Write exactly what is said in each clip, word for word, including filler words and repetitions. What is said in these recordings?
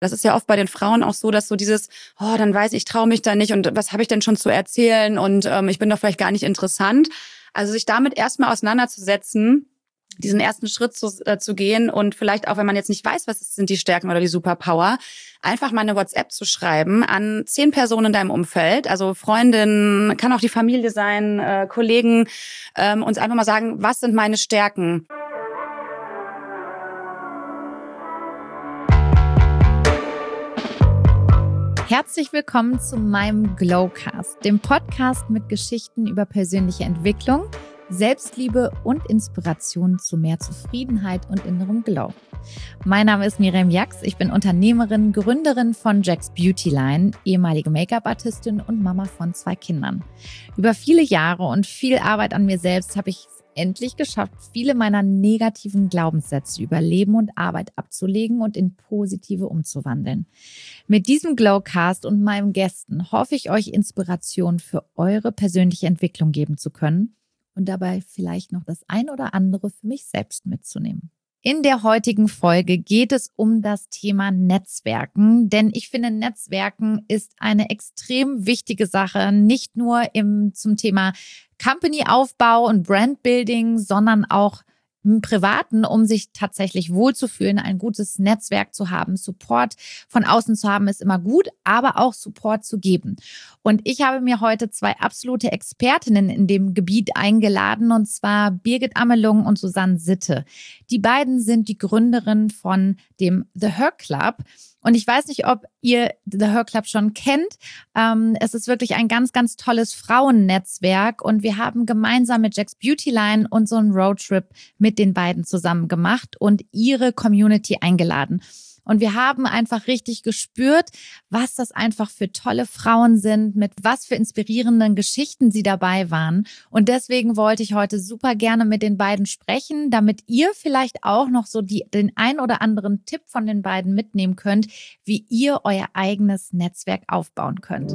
Das ist ja oft bei den Frauen auch so, dass so dieses, oh, dann weiß ich, ich traue mich da nicht und was habe ich denn schon zu erzählen und ähm, ich bin doch vielleicht gar nicht interessant. Also sich damit erstmal auseinanderzusetzen, diesen ersten Schritt zu, äh, zu gehen und vielleicht auch, wenn man jetzt nicht weiß, was sind die Stärken oder die Superpower, einfach mal eine WhatsApp zu schreiben an zehn Personen in deinem Umfeld, also Freundinnen, kann auch die Familie sein, äh, Kollegen, ähm, uns einfach mal sagen, was sind meine Stärken? Herzlich willkommen zu meinem Glowcast, dem Podcast mit Geschichten über persönliche Entwicklung, Selbstliebe und Inspiration zu mehr Zufriedenheit und innerem Glow. Mein Name ist Miriam Jax, ich bin Unternehmerin, Gründerin von Jax Beauty Line, ehemalige Make-up-Artistin und Mama von zwei Kindern. Über viele Jahre und viel Arbeit an mir selbst habe ich endlich geschafft, viele meiner negativen Glaubenssätze über Leben und Arbeit abzulegen und in positive umzuwandeln. Mit diesem Glowcast und meinen Gästen hoffe ich, euch Inspiration für eure persönliche Entwicklung geben zu können und dabei vielleicht noch das ein oder andere für mich selbst mitzunehmen. In der heutigen Folge geht es um das Thema Netzwerken, denn ich finde, Netzwerken ist eine extrem wichtige Sache, nicht nur im, zum Thema Company-Aufbau und Brandbuilding, sondern auch im Privaten, um sich tatsächlich wohlzufühlen, ein gutes Netzwerk zu haben. Support von außen zu haben ist immer gut, aber auch Support zu geben. Und ich habe mir heute zwei absolute Expertinnen in dem Gebiet eingeladen, und zwar Birgit Amelung und Susanne Sitte. Die beiden sind die Gründerin von dem The Her Club. Und ich weiß nicht, ob ihr The Her Club schon kennt. Ähm, es ist wirklich ein ganz, ganz tolles Frauennetzwerk. Und wir haben gemeinsam mit Jax Beauty Line und so einen Roadtrip mit den beiden zusammen gemacht und ihre Community eingeladen. Und wir haben einfach richtig gespürt, was das einfach für tolle Frauen sind, mit was für inspirierenden Geschichten sie dabei waren. Und deswegen wollte ich heute super gerne mit den beiden sprechen, damit ihr vielleicht auch noch so die, den ein oder anderen Tipp von den beiden mitnehmen könnt, wie ihr euer eigenes Netzwerk aufbauen könnt.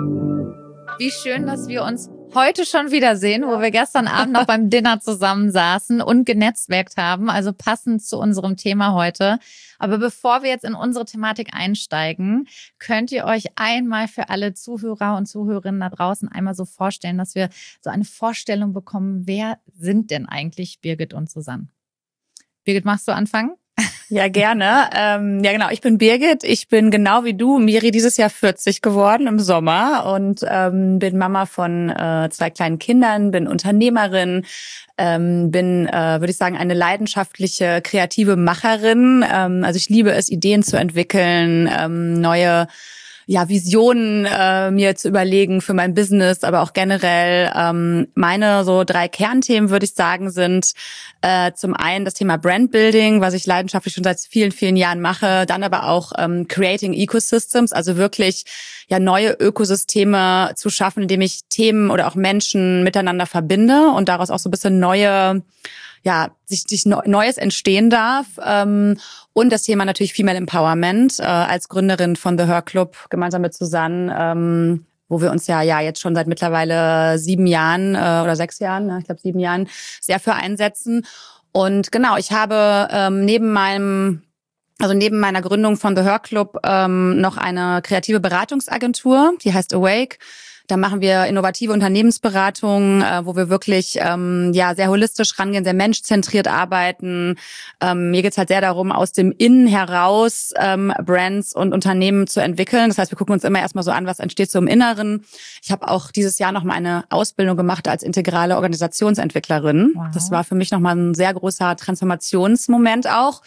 Wie schön, dass wir uns heute schon wiedersehen, wo wir gestern Abend noch beim Dinner zusammen saßen und genetzwerkt haben, also passend zu unserem Thema heute. Aber bevor wir jetzt in unsere Thematik einsteigen, könnt ihr euch einmal für alle Zuhörer und Zuhörerinnen da draußen einmal so vorstellen, dass wir so eine Vorstellung bekommen, wer sind denn eigentlich Birgit und Susanne? Birgit, magst du anfangen? Ja, gerne. Ähm, ja, genau. Ich bin Birgit. Ich bin genau wie du, Miri, dieses Jahr vierzig geworden im Sommer und ähm, bin Mama von äh, zwei kleinen Kindern, bin Unternehmerin, ähm, bin, äh, würde ich sagen, eine leidenschaftliche, kreative Macherin. Ähm, also ich liebe es, Ideen zu entwickeln, ähm, neue ja, Visionen äh, mir zu überlegen für mein Business, aber auch generell. Ähm, meine so drei Kernthemen, würde ich sagen, sind äh, zum einen das Thema Brandbuilding, was ich leidenschaftlich schon seit vielen, vielen Jahren mache. Dann aber auch ähm, Creating Ecosystems, also wirklich ja neue Ökosysteme zu schaffen, indem ich Themen oder auch Menschen miteinander verbinde und daraus auch so ein bisschen neue ja, sich, sich Neues entstehen darf. Ähm, und das Thema natürlich Female Empowerment äh, als Gründerin von The Her Club, gemeinsam mit Susanne, ähm, wo wir uns ja ja jetzt schon seit mittlerweile sieben Jahren äh, oder sechs Jahren, ich glaube sieben Jahren, sehr für einsetzen. Und genau, ich habe ähm, neben meinem Also neben meiner Gründung von The Her Club ähm, noch eine kreative Beratungsagentur, die heißt Awake. Da machen wir innovative Unternehmensberatungen, äh, wo wir wirklich ähm, ja sehr holistisch rangehen, sehr menschzentriert arbeiten. Ähm, mir geht's halt sehr darum, aus dem Innen heraus ähm, Brands und Unternehmen zu entwickeln. Das heißt, wir gucken uns immer erstmal so an, was entsteht so im Inneren. Ich habe auch dieses Jahr noch mal eine Ausbildung gemacht als integrale Organisationsentwicklerin. Wow. Das war für mich noch mal ein sehr großer Transformationsmoment auch.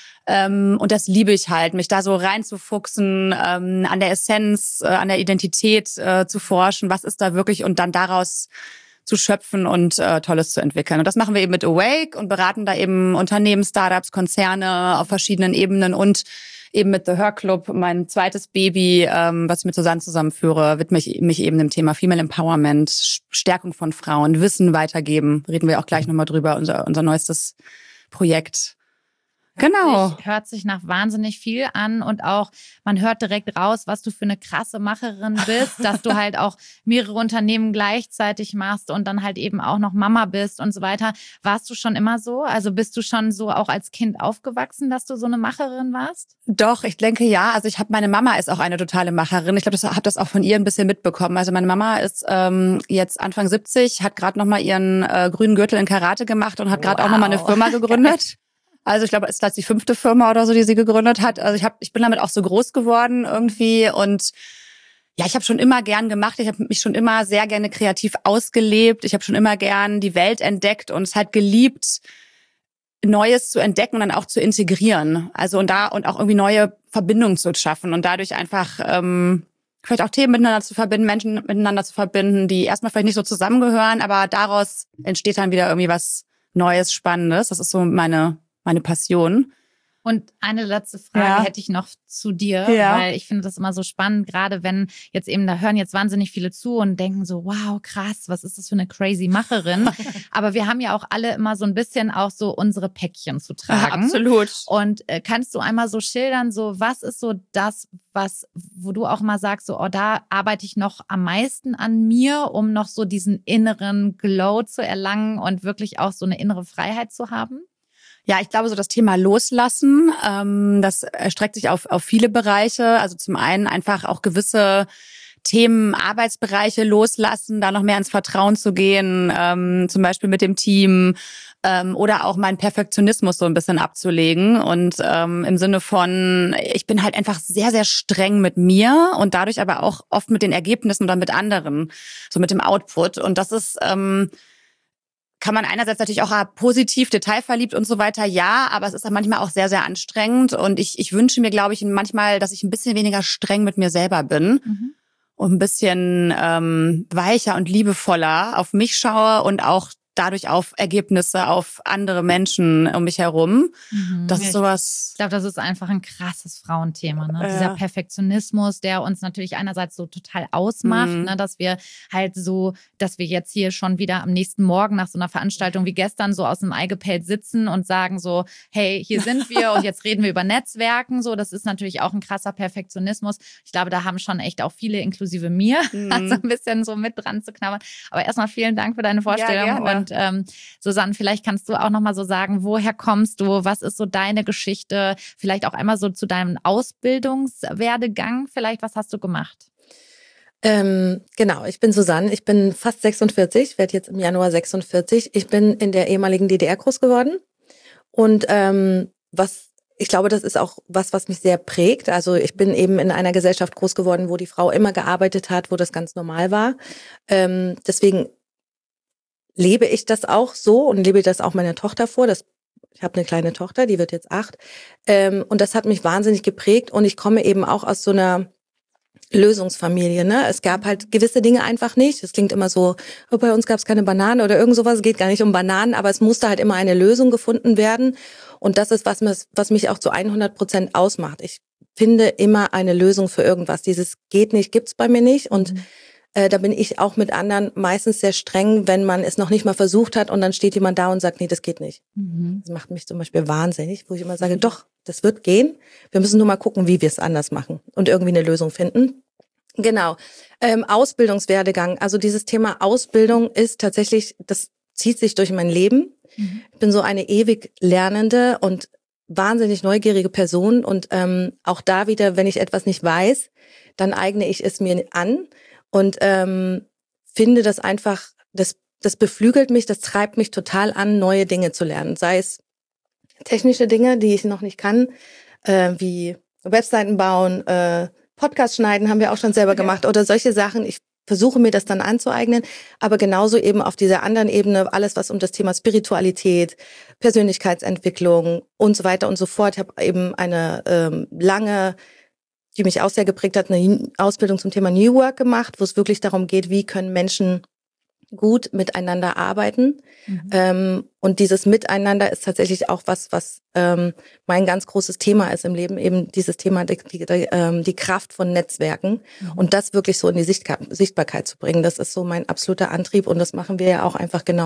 Ähm, und das liebe ich halt, mich da so reinzufuchsen, ähm, an der Essenz, äh, an der Identität äh, zu forschen, was ist da wirklich und dann daraus zu schöpfen und äh, Tolles zu entwickeln. Und das machen wir eben mit Awake und beraten da eben Unternehmen, Startups, Konzerne auf verschiedenen Ebenen und eben mit The Her Club, mein zweites Baby, ähm, was ich mit Susanne zusammenführe, widme ich mich eben dem Thema Female Empowerment, Stärkung von Frauen, Wissen weitergeben. Reden wir auch gleich nochmal drüber, unser, unser neuestes Projekt. Genau. Sich, hört sich nach wahnsinnig viel an und auch, man hört direkt raus, was du für eine krasse Macherin bist, dass du halt auch mehrere Unternehmen gleichzeitig machst und dann halt eben auch noch Mama bist und so weiter. Warst du schon immer so? Also bist du schon so auch als Kind aufgewachsen, dass du so eine Macherin warst? Doch, ich denke ja. Also ich habe, meine Mama ist auch eine totale Macherin. Ich glaube, ich habe das auch von ihr ein bisschen mitbekommen. Also meine Mama ist ähm, jetzt Anfang siebzig, hat gerade noch mal ihren äh, grünen Gürtel in Karate gemacht und hat gerade Wow. auch noch mal eine Firma gegründet. Also ich glaube, es ist jetzt die fünfte Firma oder so, die sie gegründet hat. Also ich habe, ich bin damit auch so groß geworden irgendwie und ja, ich habe schon immer gern gemacht. Ich habe mich schon immer sehr gerne kreativ ausgelebt. Ich habe schon immer gern die Welt entdeckt und es halt geliebt, Neues zu entdecken und dann auch zu integrieren. Also und da und auch irgendwie neue Verbindungen zu schaffen und dadurch einfach ähm, vielleicht auch Themen miteinander zu verbinden, Menschen miteinander zu verbinden, die erstmal vielleicht nicht so zusammengehören, aber daraus entsteht dann wieder irgendwie was Neues, Spannendes. Das ist so meine meine Passion. Und eine letzte Frage Ja. hätte ich noch zu dir, Ja. weil ich finde das immer so spannend, gerade wenn jetzt eben, da hören jetzt wahnsinnig viele zu und denken so, wow, krass, was ist das für eine crazy Macherin? Aber wir haben ja auch alle immer so ein bisschen auch so unsere Päckchen zu tragen. Ja, absolut. Und äh, kannst du einmal so schildern, so was ist so das, was, wo du auch mal sagst, so, oh, da arbeite ich noch am meisten an mir, um noch so diesen inneren Glow zu erlangen und wirklich auch so eine innere Freiheit zu haben? Ja, ich glaube, so das Thema Loslassen, ähm, das erstreckt sich auf, auf viele Bereiche. Also zum einen einfach auch gewisse Themen, Arbeitsbereiche loslassen, da noch mehr ins Vertrauen zu gehen, ähm, zum Beispiel mit dem Team ähm, oder auch meinen Perfektionismus so ein bisschen abzulegen. Und ähm, im Sinne von, ich bin halt einfach sehr, sehr streng mit mir und dadurch aber auch oft mit den Ergebnissen oder mit anderen, so mit dem Output. Und das ist... Ähm, kann man einerseits natürlich auch positiv, detailverliebt und so weiter, ja, aber es ist dann manchmal auch sehr, sehr anstrengend und ich, ich wünsche mir, glaube ich, manchmal, dass ich ein bisschen weniger streng mit mir selber bin Mhm. und ein bisschen ähm, weicher und liebevoller auf mich schaue und auch dadurch auf Ergebnisse, auf andere Menschen um mich herum. Mhm. Das Ja, ist ich- sowas... Ich glaube, das ist einfach ein krasses Frauenthema, ne? Ja. Dieser Perfektionismus, der uns natürlich einerseits so total ausmacht, Mhm. ne? Dass wir halt so, dass wir jetzt hier schon wieder am nächsten Morgen nach so einer Veranstaltung wie gestern so aus dem Ei gepellt sitzen und sagen so, hey, hier sind wir und jetzt reden wir über Netzwerken. So, das ist natürlich auch ein krasser Perfektionismus. Ich glaube, da haben schon echt auch viele, inklusive mir, Mhm. so ein bisschen so mit dran zu knabbern. Aber erstmal vielen Dank für deine Vorstellung. Ja, gerne. Und ähm, Susanne, vielleicht kannst du auch nochmal so sagen, woher kommst du? Was ist so deine Geschichte? Vielleicht auch einmal so zu deinem Ausbildungswerdegang. Vielleicht, was hast du gemacht? Ähm, genau, ich bin Susanne, ich bin fast sechsundvierzig, werde jetzt im Januar sechsundvierzig. Ich bin in der ehemaligen D D R groß geworden und ähm, was ich glaube, das ist auch was, was mich sehr prägt. Also ich bin eben in einer Gesellschaft groß geworden, wo die Frau immer gearbeitet hat, wo das ganz normal war. Ähm, deswegen lebe ich das auch so und lebe das auch meiner Tochter vor. Das, ich habe eine kleine Tochter, die wird jetzt acht. Ähm, und das hat mich wahnsinnig geprägt. Und ich komme eben auch aus so einer Lösungsfamilie. Ne? Es gab halt gewisse Dinge einfach nicht. Es klingt immer so, oh, bei uns gab es keine Bananen oder irgend sowas. Es geht gar nicht um Bananen, aber es musste halt immer eine Lösung gefunden werden. Und das ist, was, was mich auch zu hundert Prozent ausmacht. Ich finde immer eine Lösung für irgendwas. Dieses geht nicht, gibt's bei mir nicht. Und Mhm. Äh, da bin ich auch mit anderen meistens sehr streng, wenn man es noch nicht mal versucht hat und dann steht jemand da und sagt, nee, das geht nicht. Mhm. Das macht mich zum Beispiel wahnsinnig, wo ich immer sage, doch, das wird gehen. Wir müssen nur mal gucken, wie wir es anders machen und irgendwie eine Lösung finden. Genau. Ähm, Ausbildungswerdegang. Also dieses Thema Ausbildung ist tatsächlich, das zieht sich durch mein Leben. Mhm. Ich bin so eine ewig lernende und wahnsinnig neugierige Person und ähm, auch da wieder, wenn ich etwas nicht weiß, dann eigne ich es mir an. Und ähm, finde das einfach, das, das beflügelt mich, das treibt mich total an, neue Dinge zu lernen. Sei es technische Dinge, die ich noch nicht kann, äh, wie Webseiten bauen, äh, Podcast schneiden, haben wir auch schon selber gemacht, oder solche Sachen. Ich versuche mir das dann anzueignen, aber genauso eben auf dieser anderen Ebene, alles was um das Thema Spiritualität, Persönlichkeitsentwicklung und so weiter und so fort. Ich habe eben eine ähm, lange die mich auch sehr geprägt hat, eine Ausbildung zum Thema New Work gemacht, wo es wirklich darum geht, wie können Menschen gut miteinander arbeiten. Mhm. Ähm, und dieses Miteinander ist tatsächlich auch was, was ähm, mein ganz großes Thema ist im Leben, eben dieses Thema, die, die, ähm, die Kraft von Netzwerken Mhm. und das wirklich so in die Sichtka- Sichtbarkeit zu bringen. Das ist so mein absoluter Antrieb und das machen wir ja auch einfach genau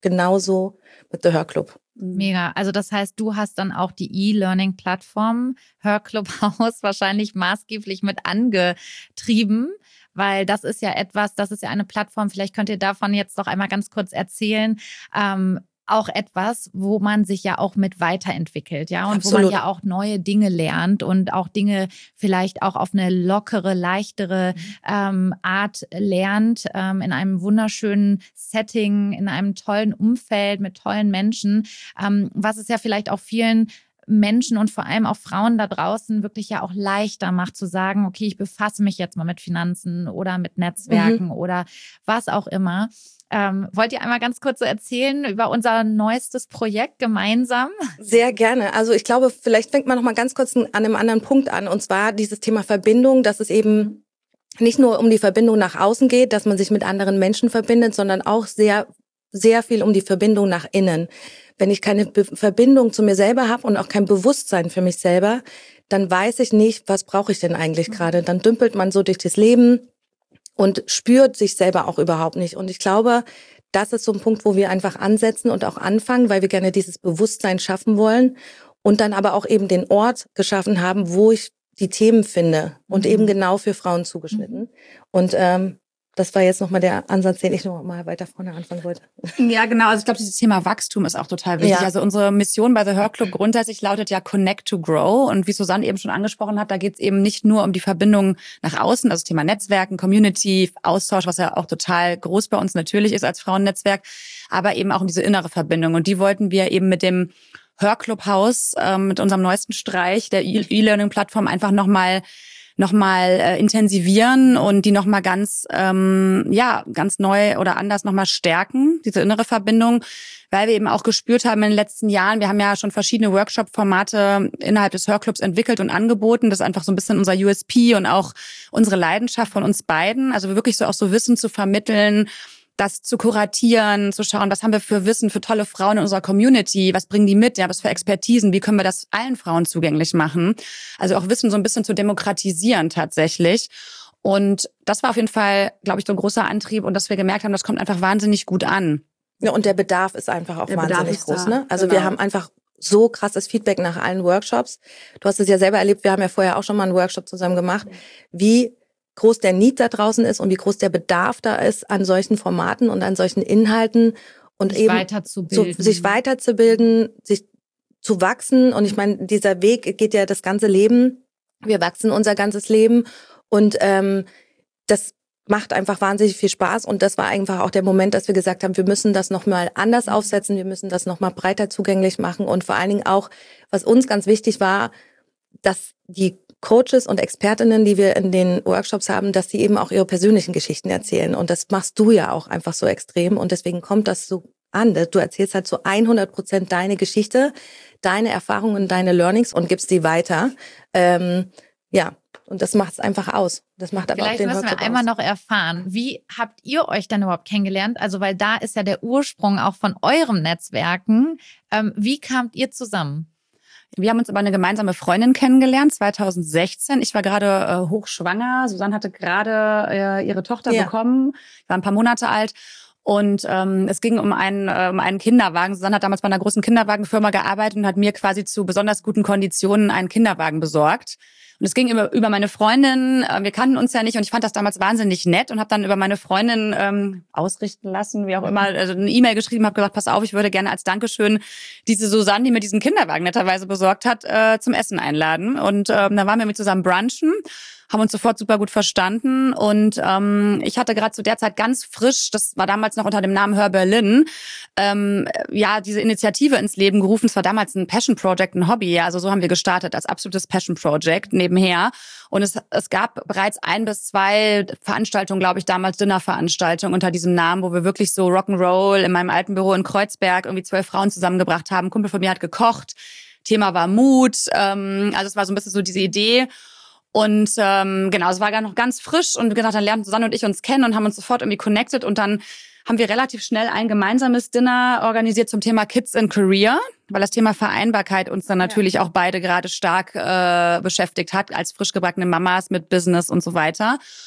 genauso mit The Her Club. Mega. Also das heißt, du hast dann auch die E-Learning-Plattform Her Club Haus wahrscheinlich maßgeblich mit angetrieben, weil das ist ja etwas, das ist ja eine Plattform, vielleicht könnt ihr davon jetzt doch einmal ganz kurz erzählen, ähm, auch etwas, wo man sich ja auch mit weiterentwickelt, ja, und Absolut. Wo man ja auch neue Dinge lernt und auch Dinge vielleicht auch auf eine lockere, leichtere ähm, Art lernt, ähm, in einem wunderschönen Setting, in einem tollen Umfeld mit tollen Menschen, ähm, was es ja vielleicht auch vielen Menschen und vor allem auch Frauen da draußen wirklich ja auch leichter macht zu sagen, okay, ich befasse mich jetzt mal mit Finanzen oder mit Netzwerken mhm. oder was auch immer. Ähm, wollt ihr einmal ganz kurz so erzählen über unser neuestes Projekt gemeinsam? Sehr gerne. Also ich glaube, vielleicht fängt man noch mal ganz kurz an einem anderen Punkt an. Und zwar dieses Thema Verbindung, dass es eben nicht nur um die Verbindung nach außen geht, dass man sich mit anderen Menschen verbindet, sondern auch sehr, sehr viel um die Verbindung nach innen. Wenn ich keine Be- Verbindung zu mir selber habe und auch kein Bewusstsein für mich selber, dann weiß ich nicht, was brauche ich denn eigentlich gerade. Dann dümpelt man so durch das Leben und spürt sich selber auch überhaupt nicht. Und ich glaube, das ist so ein Punkt, wo wir einfach ansetzen und auch anfangen, weil wir gerne dieses Bewusstsein schaffen wollen und dann aber auch eben den Ort geschaffen haben, wo ich die Themen finde und mhm. eben genau für Frauen zugeschnitten. Mhm. Und ähm, das war jetzt nochmal der Ansatz, den ich noch mal weiter vorne anfangen wollte. Ja, genau. Also ich glaube, dieses Thema Wachstum ist auch total wichtig. Ja. Also unsere Mission bei The Her Club grundsätzlich lautet ja Connect to Grow. Und wie Susanne eben schon angesprochen hat, da geht es eben nicht nur um die Verbindung nach außen, also das Thema Netzwerken, Community, Austausch, was ja auch total groß bei uns natürlich ist als Frauennetzwerk, aber eben auch um diese innere Verbindung. Und die wollten wir eben mit dem Her Club Haus, äh, mit unserem neuesten Streich der E-Learning-Plattform einfach nochmal nochmal äh, intensivieren und die nochmal ganz, ähm, ja, ganz neu oder anders nochmal stärken, diese innere Verbindung, weil wir eben auch gespürt haben in den letzten Jahren, wir haben ja schon verschiedene Workshop-Formate innerhalb des Her Clubs entwickelt und angeboten. Das ist einfach so ein bisschen unser U S P und auch unsere Leidenschaft von uns beiden. Also wirklich so auch so Wissen zu vermitteln, das zu kuratieren, zu schauen, was haben wir für Wissen für tolle Frauen in unserer Community, was bringen die mit, ja, was für Expertisen, wie können wir das allen Frauen zugänglich machen. Also auch Wissen so ein bisschen zu demokratisieren tatsächlich. Und das war auf jeden Fall, glaube ich, so ein großer Antrieb und dass wir gemerkt haben, das kommt einfach wahnsinnig gut an. Ja, und der Bedarf ist einfach auch der wahnsinnig groß, ne? Also genau. Wir haben einfach so krasses Feedback nach allen Workshops. Du hast es ja selber erlebt, wir haben ja vorher auch schon mal einen Workshop zusammen gemacht, wie groß der Need da draußen ist und wie groß der Bedarf da ist an solchen Formaten und an solchen Inhalten und sich eben weiterzubilden. Zu, sich weiterzubilden, sich zu wachsen. Und ich meine, dieser Weg geht ja das ganze Leben. Wir wachsen unser ganzes Leben und ähm, das macht einfach wahnsinnig viel Spaß. Und das war einfach auch der Moment, dass wir gesagt haben, wir müssen das nochmal anders aufsetzen, wir müssen das nochmal breiter zugänglich machen und vor allen Dingen auch, was uns ganz wichtig war, dass die Coaches und Expertinnen, die wir in den Workshops haben, dass sie eben auch ihre persönlichen Geschichten erzählen. Und das machst du ja auch einfach so extrem. Und deswegen kommt das so an. Du erzählst halt zu hundert Prozent deine Geschichte, deine Erfahrungen, deine Learnings und gibst die weiter. Ähm, ja, und das macht es einfach aus. Das macht aber Vielleicht auch den müssen wir Workshop einmal aus. noch erfahren, wie habt ihr euch denn überhaupt kennengelernt? Also weil da ist ja der Ursprung auch von eurem Netzwerken. Ähm, wie kamt ihr zusammen? Wir haben uns über eine gemeinsame Freundin kennengelernt, zwanzig sechzehn. Ich war gerade äh, hochschwanger. Susanne hatte gerade äh, ihre Tochter ja. bekommen, war ein paar Monate alt. Und ähm, es ging um einen, äh, um einen Kinderwagen. Susanne hat damals bei einer großen Kinderwagenfirma gearbeitet und hat mir quasi zu besonders guten Konditionen einen Kinderwagen besorgt. Und es ging über, über meine Freundin, äh, wir kannten uns ja nicht und ich fand das damals wahnsinnig nett und habe dann über meine Freundin ähm, ausrichten lassen, wie auch immer, also eine E-Mail geschrieben, habe gesagt, pass auf, ich würde gerne als Dankeschön diese Susanne, die mir diesen Kinderwagen netterweise besorgt hat, äh, zum Essen einladen. Und ähm, dann waren wir mit zusammen brunchen, haben uns sofort super gut verstanden und ähm, ich hatte gerade zu der Zeit ganz frisch, das war damals noch unter dem Namen Her Berlin, ähm, ja, diese Initiative ins Leben gerufen. Es war damals ein Passion Project, ein Hobby, ja, also so haben wir gestartet als absolutes Passion Project nebenher und es, es gab bereits ein bis zwei Veranstaltungen, glaube ich, damals Dinnerveranstaltungen unter diesem Namen, wo wir wirklich so Rock'n'Roll in meinem alten Büro in Kreuzberg irgendwie zwölf Frauen zusammengebracht haben. Ein Kumpel von mir hat gekocht, Thema war Mut, ähm, also es war so ein bisschen so diese Idee. Und ähm, genau, es war gar noch ganz frisch und genau, dann lernten Susanne und ich uns kennen und haben uns sofort irgendwie connected und dann haben wir relativ schnell ein gemeinsames Dinner organisiert zum Thema Kids in Career, weil das Thema Vereinbarkeit uns dann natürlich ja. auch beide gerade stark äh, beschäftigt hat als frisch gebackene Mamas mit Business und so weiter.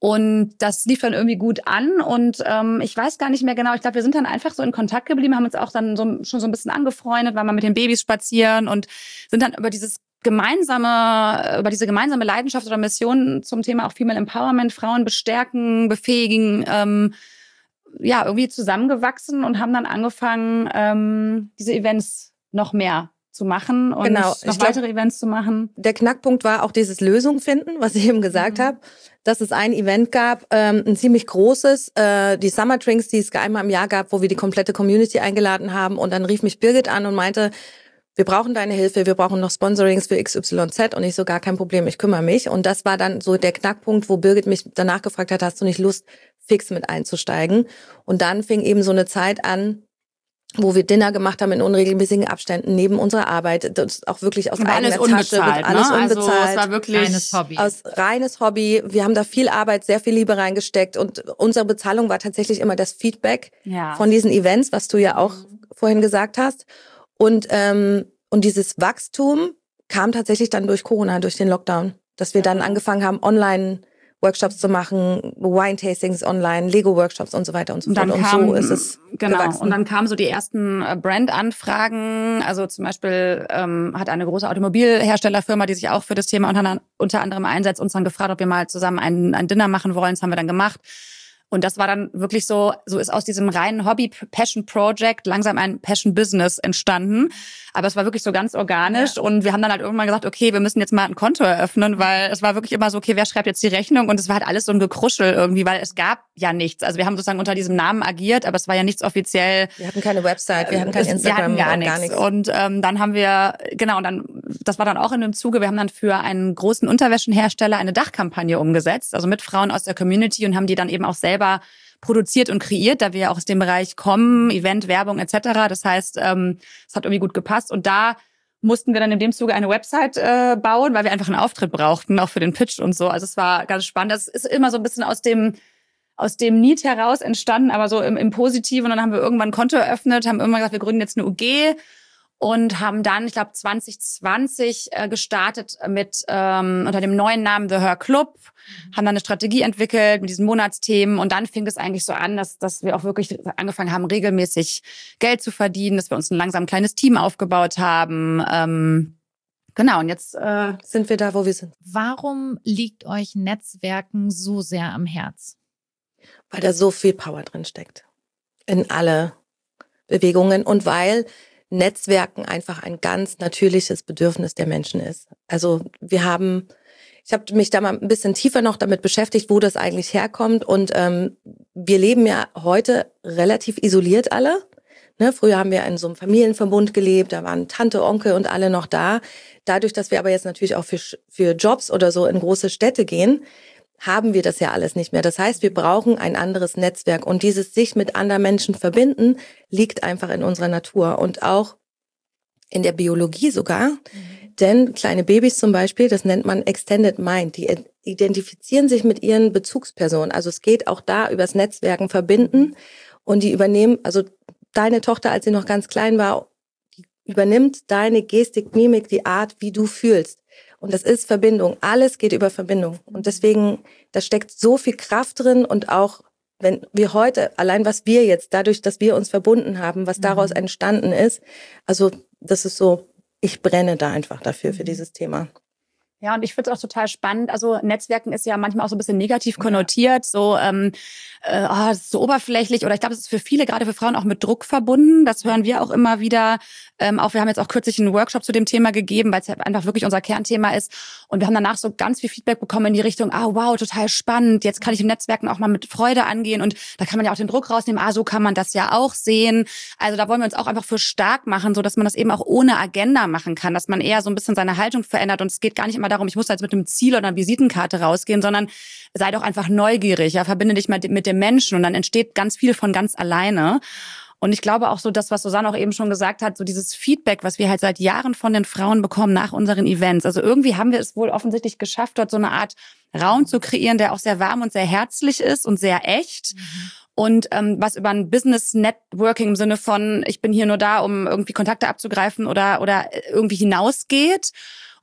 Und das lief dann irgendwie gut an und ähm, ich weiß gar nicht mehr genau, ich glaube, wir sind dann einfach so in Kontakt geblieben, haben uns auch dann so, schon so ein bisschen angefreundet, waren mal mit den Babys spazieren und sind dann über dieses gemeinsame, über diese gemeinsame Leidenschaft oder Mission zum Thema auch Female Empowerment, Frauen bestärken, befähigen, ähm, ja, irgendwie zusammengewachsen und haben dann angefangen, ähm, diese Events noch mehr zu machen und genau. noch ich weitere glaub, Events zu machen. Der Knackpunkt war auch dieses Lösung finden, was ich eben gesagt mhm. habe, dass es ein Event gab, ähm, ein ziemlich großes, äh, die Summer Drinks, die es einmal im Jahr gab, wo wir die komplette Community eingeladen haben und dann rief mich Birgit an und meinte, wir brauchen deine Hilfe, wir brauchen noch Sponsorings für X Y Z und ich so, gar kein Problem, ich kümmere mich. Und das war dann so der Knackpunkt, wo Birgit mich danach gefragt hat, hast du nicht Lust, fix mit einzusteigen? Und dann fing eben so eine Zeit an, wo wir Dinner gemacht haben in unregelmäßigen Abständen neben unserer Arbeit, das auch wirklich aus war eigener alles Tasche, unbezahlt, wird alles ne? unbezahlt. Also es war wirklich reines Hobby. Aus reines Hobby. Wir haben da viel Arbeit, sehr viel Liebe reingesteckt und unsere Bezahlung war tatsächlich immer das Feedback ja. von diesen Events, was du ja auch mhm. vorhin gesagt hast. Und ähm, und dieses Wachstum kam tatsächlich dann durch Corona, durch den Lockdown, dass wir dann angefangen haben, online Workshops zu machen, Wine-Tastings online, Lego-Workshops und so weiter und so fort. Und, und so ist es genau. gewachsen. Und dann kamen so die ersten Brand-Anfragen. Also zum Beispiel ähm, hat eine große Automobilherstellerfirma, die sich auch für das Thema unter, unter anderem einsetzt, uns dann gefragt, ob wir mal zusammen ein, ein Dinner machen wollen. Das haben wir dann gemacht. Und das war dann wirklich so, so ist aus diesem reinen Hobby-Passion-Project langsam ein Passion-Business entstanden. Aber es war wirklich so ganz organisch. Ja. Und wir haben dann halt irgendwann gesagt, okay, wir müssen jetzt mal ein Konto eröffnen, weil es war wirklich immer so, okay, wer schreibt jetzt die Rechnung? Und es war halt alles so ein Gekruschel irgendwie, weil es gab ja nichts. Also wir haben sozusagen unter diesem Namen agiert, aber es war ja nichts offiziell. Wir hatten keine Website, wir hatten kein Instagram. Wir hatten gar, gar nichts. Und ähm, dann haben wir, genau, und dann, das war dann auch in dem Zuge, wir haben dann für einen großen Unterwäschenhersteller eine Dachkampagne umgesetzt, also mit Frauen aus der Community und haben die dann eben auch selber produziert und kreiert, da wir ja auch aus dem Bereich kommen, Event, Werbung et cetera. Das heißt, ähm, es hat irgendwie gut gepasst. Und da mussten wir dann in dem Zuge eine Website äh, bauen, weil wir einfach einen Auftritt brauchten, auch für den Pitch und so. Also es war ganz spannend. Das ist immer so ein bisschen aus dem aus dem Need heraus entstanden, aber so im, im Positiven. Und dann haben wir irgendwann ein Konto eröffnet, haben irgendwann gesagt, wir gründen jetzt eine U G und haben dann, ich glaube, zwanzig zwanzig äh, gestartet mit ähm, unter dem neuen Namen The Her Club, mhm. haben dann eine Strategie entwickelt mit diesen Monatsthemen und dann fing es eigentlich so an, dass dass wir auch wirklich angefangen haben, regelmäßig Geld zu verdienen, dass wir uns ein langsam kleines Team aufgebaut haben. Ähm, genau, und jetzt äh, sind wir da, wo wir sind. Warum liegt euch Netzwerken so sehr am Herz? Weil da so viel Power drin steckt in alle Bewegungen und weil Netzwerken einfach ein ganz natürliches Bedürfnis der Menschen ist. Also wir haben, ich habe mich da mal ein bisschen tiefer noch damit beschäftigt, wo das eigentlich herkommt und ähm, wir leben ja heute relativ isoliert alle. Ne, früher haben wir in so einem Familienverbund gelebt, da waren Tante, Onkel und alle noch da. Dadurch, dass wir aber jetzt natürlich auch für, für Jobs oder so in große Städte gehen, haben wir das ja alles nicht mehr. Das heißt, wir brauchen ein anderes Netzwerk und dieses sich mit anderen Menschen verbinden, liegt einfach in unserer Natur und auch in der Biologie sogar. Mhm. Denn kleine Babys zum Beispiel, das nennt man Extended Mind, die identifizieren sich mit ihren Bezugspersonen. Also es geht auch da übers Netzwerken verbinden und die übernehmen, also deine Tochter, als sie noch ganz klein war, die übernimmt deine Gestik, Mimik, die Art, wie du fühlst. Und das ist Verbindung. Alles geht über Verbindung. Und deswegen, da steckt so viel Kraft drin und auch, wenn wir heute, allein was wir jetzt, dadurch, dass wir uns verbunden haben, was daraus entstanden ist, also das ist so, ich brenne da einfach dafür, für dieses Thema. Ja, und ich finde es auch total spannend. Also Netzwerken ist ja manchmal auch so ein bisschen negativ konnotiert, so ähm, äh, oh, das ist so oberflächlich. Oder ich glaube, es ist für viele, gerade für Frauen, auch mit Druck verbunden. Das hören wir auch immer wieder. Ähm, auch wir haben jetzt auch kürzlich einen Workshop zu dem Thema gegeben, weil es ja einfach wirklich unser Kernthema ist. Und wir haben danach so ganz viel Feedback bekommen in die Richtung, ah wow, total spannend. Jetzt kann ich im Netzwerken auch mal mit Freude angehen. Und da kann man ja auch den Druck rausnehmen. Ah, so kann man das ja auch sehen. Also da wollen wir uns auch einfach für stark machen, so dass man das eben auch ohne Agenda machen kann. Dass man eher so ein bisschen seine Haltung verändert. Und es geht gar nicht immer darum, ich muss jetzt mit einem Ziel oder einer Visitenkarte rausgehen, sondern sei doch einfach neugierig, ja, verbinde dich mal mit dem Menschen und dann entsteht ganz viel von ganz alleine. Und ich glaube auch so, das, was Susanne auch eben schon gesagt hat, so dieses Feedback, was wir halt seit Jahren von den Frauen bekommen nach unseren Events. Also irgendwie haben wir es wohl offensichtlich geschafft, dort so eine Art Raum zu kreieren, der auch sehr warm und sehr herzlich ist und sehr echt. Mhm. Und ähm, was über ein Business-Networking im Sinne von, ich bin hier nur da, um irgendwie Kontakte abzugreifen oder oder irgendwie hinausgeht.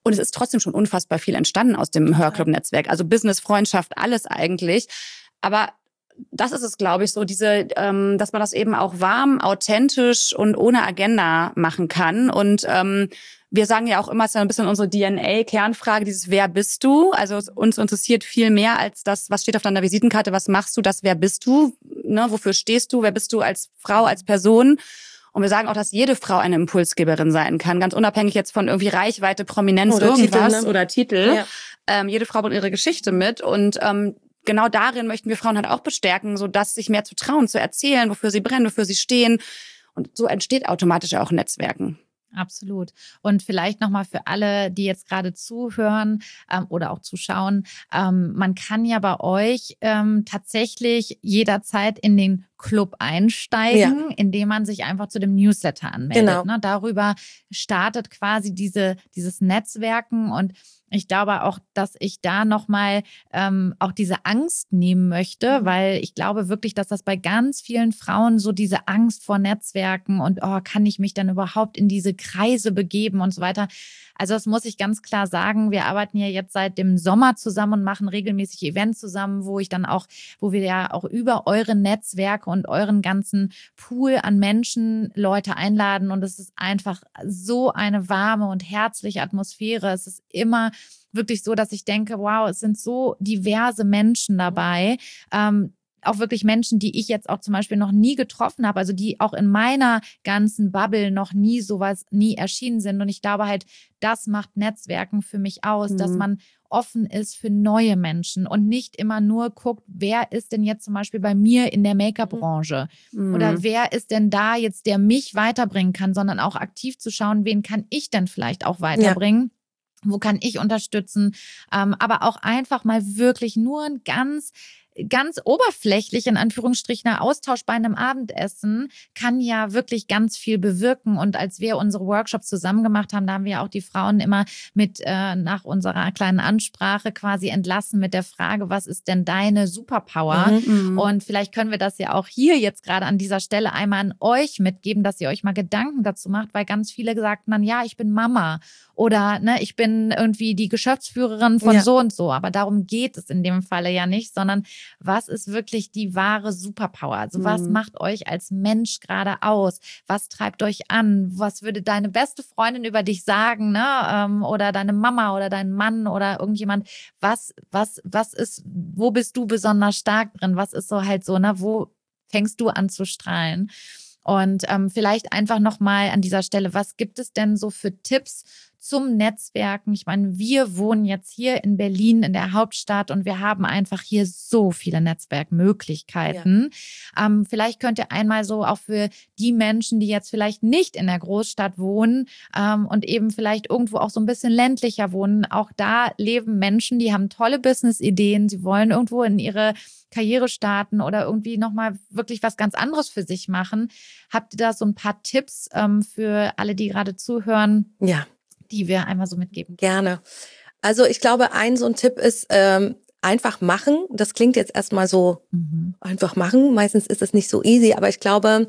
Und es ist trotzdem schon unfassbar viel entstanden aus dem Hörclub-Netzwerk. Also Business, Freundschaft, alles eigentlich. Aber das ist es, glaube ich, so diese, ähm, dass man das eben auch warm, authentisch und ohne Agenda machen kann. Und ähm, wir sagen ja auch immer, es ist ja ein bisschen unsere D N A-Kernfrage, dieses Wer bist du? Also uns interessiert viel mehr als das, was steht auf deiner Visitenkarte, was machst du, das Wer bist du? Ne? Wofür stehst du? Wer bist du als Frau, als Person? Und wir sagen auch, dass jede Frau eine Impulsgeberin sein kann, ganz unabhängig jetzt von irgendwie Reichweite, Prominenz, oder irgendwas Titel, ne? oder Titel. Ja. Ähm, jede Frau bringt ihre Geschichte mit und ähm, genau darin möchten wir Frauen halt auch bestärken, so dass sich mehr zu trauen, zu erzählen, wofür sie brennen, wofür sie stehen. Und so entsteht automatisch auch Netzwerken. Absolut. Und vielleicht nochmal für alle, die jetzt gerade zuhören ähm, oder auch zuschauen, ähm, man kann ja bei euch ähm, tatsächlich jederzeit in den Club einsteigen, ja. indem man sich einfach zu dem Newsletter anmeldet. Genau. Ne? Darüber startet quasi diese dieses Netzwerken und ich glaube auch, dass ich da nochmal ähm, auch diese Angst nehmen möchte, mhm. weil ich glaube wirklich, dass das bei ganz vielen Frauen so diese Angst vor Netzwerken und oh, kann ich mich dann überhaupt in diese Kreise begeben und so weiter. Also das muss ich ganz klar sagen. Wir arbeiten ja jetzt seit dem Sommer zusammen und machen regelmäßig Events zusammen, wo ich dann auch, wo wir ja auch über eure Netzwerke und euren ganzen Pool an Menschen Leute einladen. Und es ist einfach so eine warme und herzliche Atmosphäre. Es ist immer wirklich so, dass ich denke, wow, es sind so diverse Menschen dabei. Ähm, auch wirklich Menschen, die ich jetzt auch zum Beispiel noch nie getroffen habe, also die auch in meiner ganzen Bubble noch nie sowas, nie erschienen sind. Und ich glaube halt, das macht Netzwerken für mich aus, mhm. dass man offen ist für neue Menschen und nicht immer nur guckt, wer ist denn jetzt zum Beispiel bei mir in der Make-up-Branche mhm. oder wer ist denn da jetzt, der mich weiterbringen kann, sondern auch aktiv zu schauen, wen kann ich denn vielleicht auch weiterbringen. Ja. Wo kann ich unterstützen? Ähm, aber auch einfach mal wirklich nur ein ganz ganz oberflächlich, in Anführungsstrichen, ein Austausch bei einem Abendessen kann ja wirklich ganz viel bewirken. Und als wir unsere Workshops zusammen gemacht haben, da haben wir auch die Frauen immer mit äh, nach unserer kleinen Ansprache quasi entlassen mit der Frage, was ist denn deine Superpower? Mhm, und vielleicht können wir das ja auch hier jetzt gerade an dieser Stelle einmal an euch mitgeben, dass ihr euch mal Gedanken dazu macht, weil ganz viele gesagt haben, ja, ich bin Mama oder ne, ich bin irgendwie die Geschäftsführerin von ja. so und so. Aber darum geht es in dem Falle ja nicht, sondern was ist wirklich die wahre Superpower? Also mhm. was macht euch als Mensch gerade aus? Was treibt euch an? Was würde deine beste Freundin über dich sagen, ne? Ähm, oder deine Mama oder dein Mann oder irgendjemand? Was, was, was ist, wo bist du besonders stark drin? Was ist so halt so, ne? Wo fängst du an zu strahlen? Und ähm, vielleicht einfach nochmal an dieser Stelle, was gibt es denn so für Tipps zum Netzwerken? Ich meine, wir wohnen jetzt hier in Berlin, in der Hauptstadt und wir haben einfach hier so viele Netzwerkmöglichkeiten. Ja. Ähm, vielleicht könnt ihr einmal so auch für die Menschen, die jetzt vielleicht nicht in der Großstadt wohnen ähm, und eben vielleicht irgendwo auch so ein bisschen ländlicher wohnen, auch da leben Menschen, die haben tolle Business-Ideen, sie wollen irgendwo in ihre Karriere starten oder irgendwie nochmal wirklich was ganz anderes für sich machen. Habt ihr da so ein paar Tipps ähm, für alle, die gerade zuhören? Ja. Die wir einmal so mitgeben? Gerne. Also ich glaube, ein so ein Tipp ist ähm, einfach machen. Das klingt jetzt erstmal so mhm. einfach machen. Meistens ist es nicht so easy, aber ich glaube,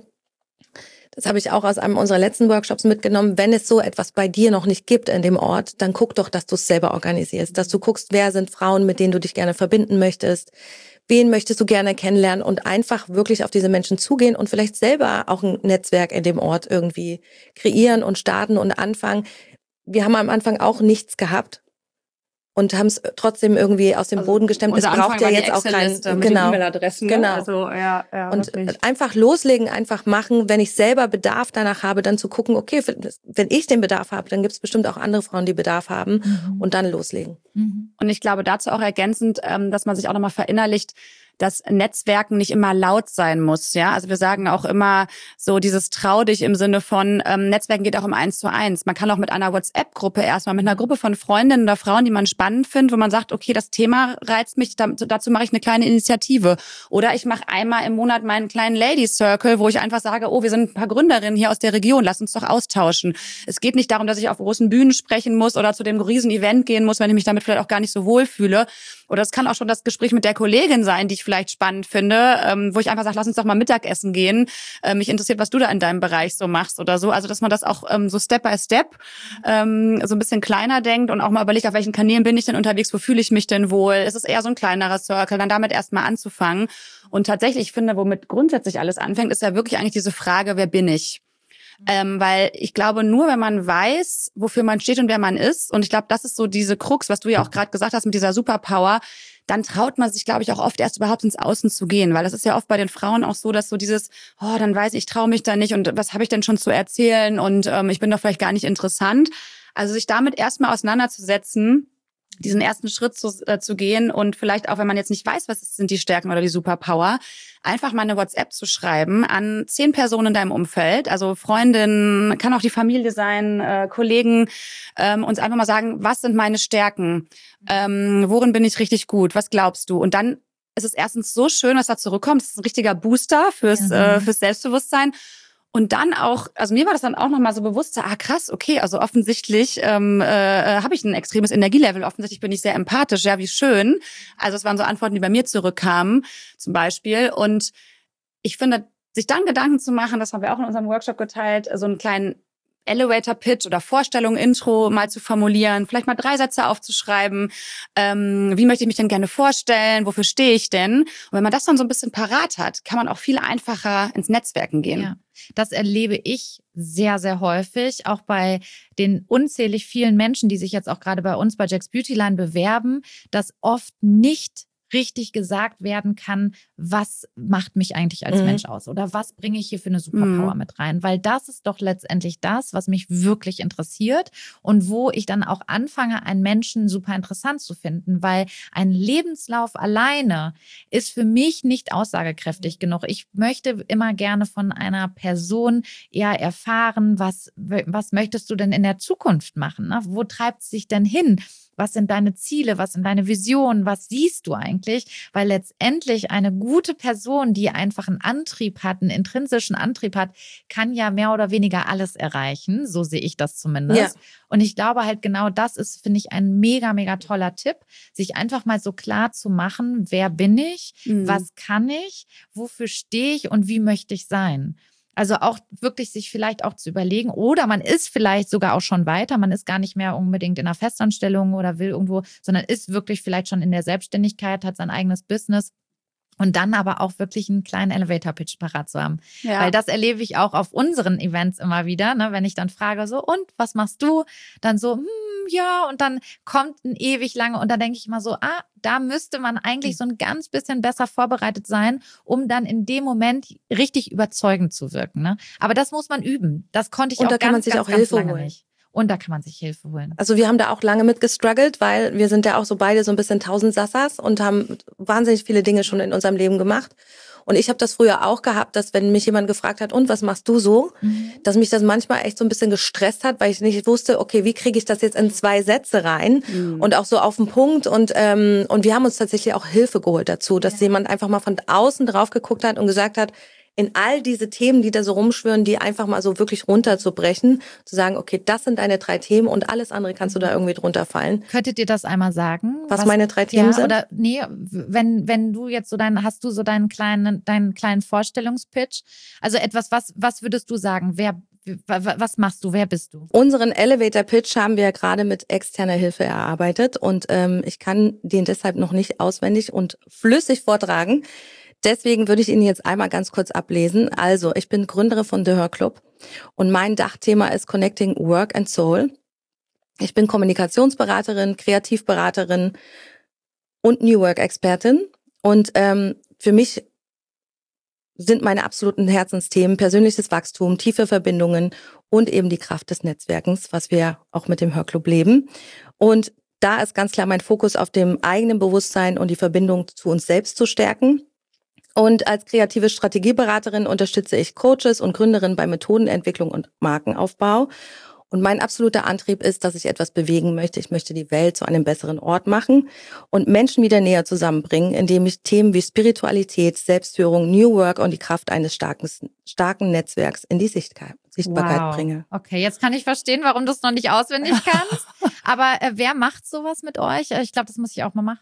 das habe ich auch aus einem unserer letzten Workshops mitgenommen, wenn es so etwas bei dir noch nicht gibt in dem Ort, dann guck doch, dass du es selber organisierst, dass du guckst, wer sind Frauen, mit denen du dich gerne verbinden möchtest, wen möchtest du gerne kennenlernen und einfach wirklich auf diese Menschen zugehen und vielleicht selber auch ein Netzwerk in dem Ort irgendwie kreieren und starten und anfangen. Wir haben am Anfang auch nichts gehabt und haben es trotzdem irgendwie aus dem also Boden gestemmt. Es braucht ja jetzt auch kein genau, E-Mail-Adressen. Genau. Also, ja, ja, und wirklich. Einfach loslegen, einfach machen. Wenn ich selber Bedarf danach habe, dann zu gucken, okay, wenn ich den Bedarf habe, dann gibt es bestimmt auch andere Frauen, die Bedarf haben mhm. und dann loslegen. Mhm. Und ich glaube dazu auch ergänzend, dass man sich auch nochmal verinnerlicht, dass Netzwerken nicht immer laut sein muss, ja. Also wir sagen auch immer so dieses trau dich im Sinne von ähm, Netzwerken geht auch um eins zu eins. Man kann auch mit einer WhatsApp-Gruppe erstmal mit einer Gruppe von Freundinnen oder Frauen, die man spannend findet, wo man sagt, okay, das Thema reizt mich, dazu mache ich eine kleine Initiative. Oder ich mache einmal im Monat meinen kleinen Ladies Circle, wo ich einfach sage, oh, wir sind ein paar Gründerinnen hier aus der Region, lass uns doch austauschen. Es geht nicht darum, dass ich auf großen Bühnen sprechen muss oder zu dem riesen Event gehen muss, wenn ich mich damit vielleicht auch gar nicht so wohlfühle. Oder es kann auch schon das Gespräch mit der Kollegin sein, die ich ich vielleicht spannend finde, ähm, wo ich einfach sage, lass uns doch mal Mittagessen gehen. Äh, mich interessiert, was du da in deinem Bereich so machst oder so. Also dass man das auch ähm, so Step by Step ähm, so ein bisschen kleiner denkt und auch mal überlegt, auf welchen Kanälen bin ich denn unterwegs, wo fühle ich mich denn wohl? Ist es eher so ein kleinerer Circle, dann damit erstmal anzufangen. Und tatsächlich, ich finde, womit grundsätzlich alles anfängt, ist ja wirklich eigentlich diese Frage, wer bin ich? Ähm, weil ich glaube, nur wenn man weiß, wofür man steht und wer man ist, und ich glaube, das ist so diese Krux, was du ja auch gerade gesagt hast mit dieser Superpower, dann traut man sich, glaube ich, auch oft erst überhaupt ins Außen zu gehen, weil das ist ja oft bei den Frauen auch so, dass so dieses, oh, dann weiß ich, ich traue mich da nicht und was habe ich denn schon zu erzählen und ähm, ich bin doch vielleicht gar nicht interessant. Also sich damit erstmal auseinanderzusetzen, diesen ersten Schritt zu, äh, zu gehen und vielleicht auch, wenn man jetzt nicht weiß, was sind die Stärken oder die Superpower, einfach mal eine WhatsApp zu schreiben an zehn Personen in deinem Umfeld, also Freundinnen, kann auch die Familie sein, äh, Kollegen, ähm, uns einfach mal sagen, was sind meine Stärken, ähm, worin bin ich richtig gut, was glaubst du? Und dann ist es erstens so schön, was da zurückkommt, es ist ein richtiger Booster fürs, mhm. äh, fürs Selbstbewusstsein. Und dann auch, also mir war das dann auch nochmal so bewusst, ah krass, okay, also offensichtlich ähm, äh, habe ich ein extremes Energielevel, offensichtlich bin ich sehr empathisch, ja, wie schön. Also es waren so Antworten, die bei mir zurückkamen zum Beispiel. Und ich finde, sich dann Gedanken zu machen, das haben wir auch in unserem Workshop geteilt, so einen kleinen Elevator-Pitch oder Vorstellung, Intro mal zu formulieren, vielleicht mal drei Sätze aufzuschreiben. Ähm, wie möchte ich mich denn gerne vorstellen? Wofür stehe ich denn? Und wenn man das dann so ein bisschen parat hat, kann man auch viel einfacher ins Netzwerken gehen. Ja, das erlebe ich sehr, sehr häufig, auch bei den unzählig vielen Menschen, die sich jetzt auch gerade bei uns bei Jack's Beautyline bewerben, dass oft nicht richtig gesagt werden kann, was macht mich eigentlich als mhm. Mensch aus oder was bringe ich hier für eine Superpower mhm. mit rein, weil das ist doch letztendlich das, was mich wirklich interessiert und wo ich dann auch anfange, einen Menschen super interessant zu finden, weil ein Lebenslauf alleine ist für mich nicht aussagekräftig genug. Ich möchte immer gerne von einer Person eher erfahren, was, was möchtest du denn in der Zukunft machen? Ne? Wo treibt es sich denn hin? Was sind deine Ziele? Was sind deine Visionen? Was siehst du eigentlich? Weil letztendlich eine gute Person, die einfach einen Antrieb hat, einen intrinsischen Antrieb hat, kann ja mehr oder weniger alles erreichen. So sehe ich das zumindest. Ja. Und ich glaube halt genau das ist, finde ich, ein mega, mega toller Tipp, sich einfach mal so klar zu machen, wer bin ich? Mhm. Was kann ich? Wofür stehe ich? Und wie möchte ich sein? Also auch wirklich sich vielleicht auch zu überlegen, oder man ist vielleicht sogar auch schon weiter, man ist gar nicht mehr unbedingt in einer Festanstellung oder will irgendwo, sondern ist wirklich vielleicht schon in der Selbstständigkeit, hat sein eigenes Business. Und dann aber auch wirklich einen kleinen Elevator-Pitch parat zu haben. Ja. Weil das erlebe ich auch auf unseren Events immer wieder, ne? Wenn ich dann frage so, und was machst du? Dann so, hm, ja, und dann kommt ein ewig lange und dann denke ich immer so, ah, da müsste man eigentlich so ein ganz bisschen besser vorbereitet sein, um dann in dem Moment richtig überzeugend zu wirken. Ne? Aber das muss man üben. Das konnte ich und auch ganz, ganz, ganz, ganz lange nicht. Und da kann man sich Hilfe holen. Also wir haben da auch lange mit gestruggelt, weil wir sind ja auch so beide so ein bisschen Tausendsassas und haben wahnsinnig viele Dinge schon in unserem Leben gemacht. Und ich habe das früher auch gehabt, dass wenn mich jemand gefragt hat, und was machst du so, mhm. dass mich das manchmal echt so ein bisschen gestresst hat, weil ich nicht wusste, okay, wie kriege ich das jetzt in zwei Sätze rein mhm. und auch so auf den Punkt. Und ähm, und wir haben uns tatsächlich auch Hilfe geholt dazu, dass ja. jemand einfach mal von außen drauf geguckt hat und gesagt hat, in all diese Themen, die da so rumschwirren, die einfach mal so wirklich runterzubrechen, zu sagen, okay, das sind deine drei Themen und alles andere kannst du da irgendwie drunter fallen. Könntet ihr das einmal sagen? Was, was meine drei Themen ja, sind? Oder nee, wenn wenn du jetzt so deinen, hast du so deinen kleinen deinen kleinen Vorstellungspitch? Also etwas, was was würdest du sagen? Wer Was machst du? Wer bist du? Unseren Elevator-Pitch haben wir gerade mit externer Hilfe erarbeitet und ähm, ich kann den deshalb noch nicht auswendig und flüssig vortragen. Deswegen würde ich Ihnen jetzt einmal ganz kurz ablesen. Also, ich bin Gründerin von The Her Club und mein Dachthema ist Connecting Work and Soul. Ich bin Kommunikationsberaterin, Kreativberaterin und New Work-Expertin. Und ähm, für mich sind meine absoluten Herzensthemen persönliches Wachstum, tiefe Verbindungen und eben die Kraft des Netzwerkens, was wir auch mit dem Her Club leben. Und da ist ganz klar mein Fokus auf dem eigenen Bewusstsein und die Verbindung zu uns selbst zu stärken. Und als kreative Strategieberaterin unterstütze ich Coaches und Gründerinnen bei Methodenentwicklung und Markenaufbau. Und mein absoluter Antrieb ist, dass ich etwas bewegen möchte. Ich möchte die Welt zu einem besseren Ort machen und Menschen wieder näher zusammenbringen, indem ich Themen wie Spiritualität, Selbstführung, New Work und die Kraft eines starken, starken Netzwerks in die Sichtbarkeit, Sichtbarkeit wow. bringe. Okay, jetzt kann ich verstehen, warum du es noch nicht auswendig kannst. Aber äh, wer macht sowas mit euch? Ich glaube, das muss ich auch mal machen.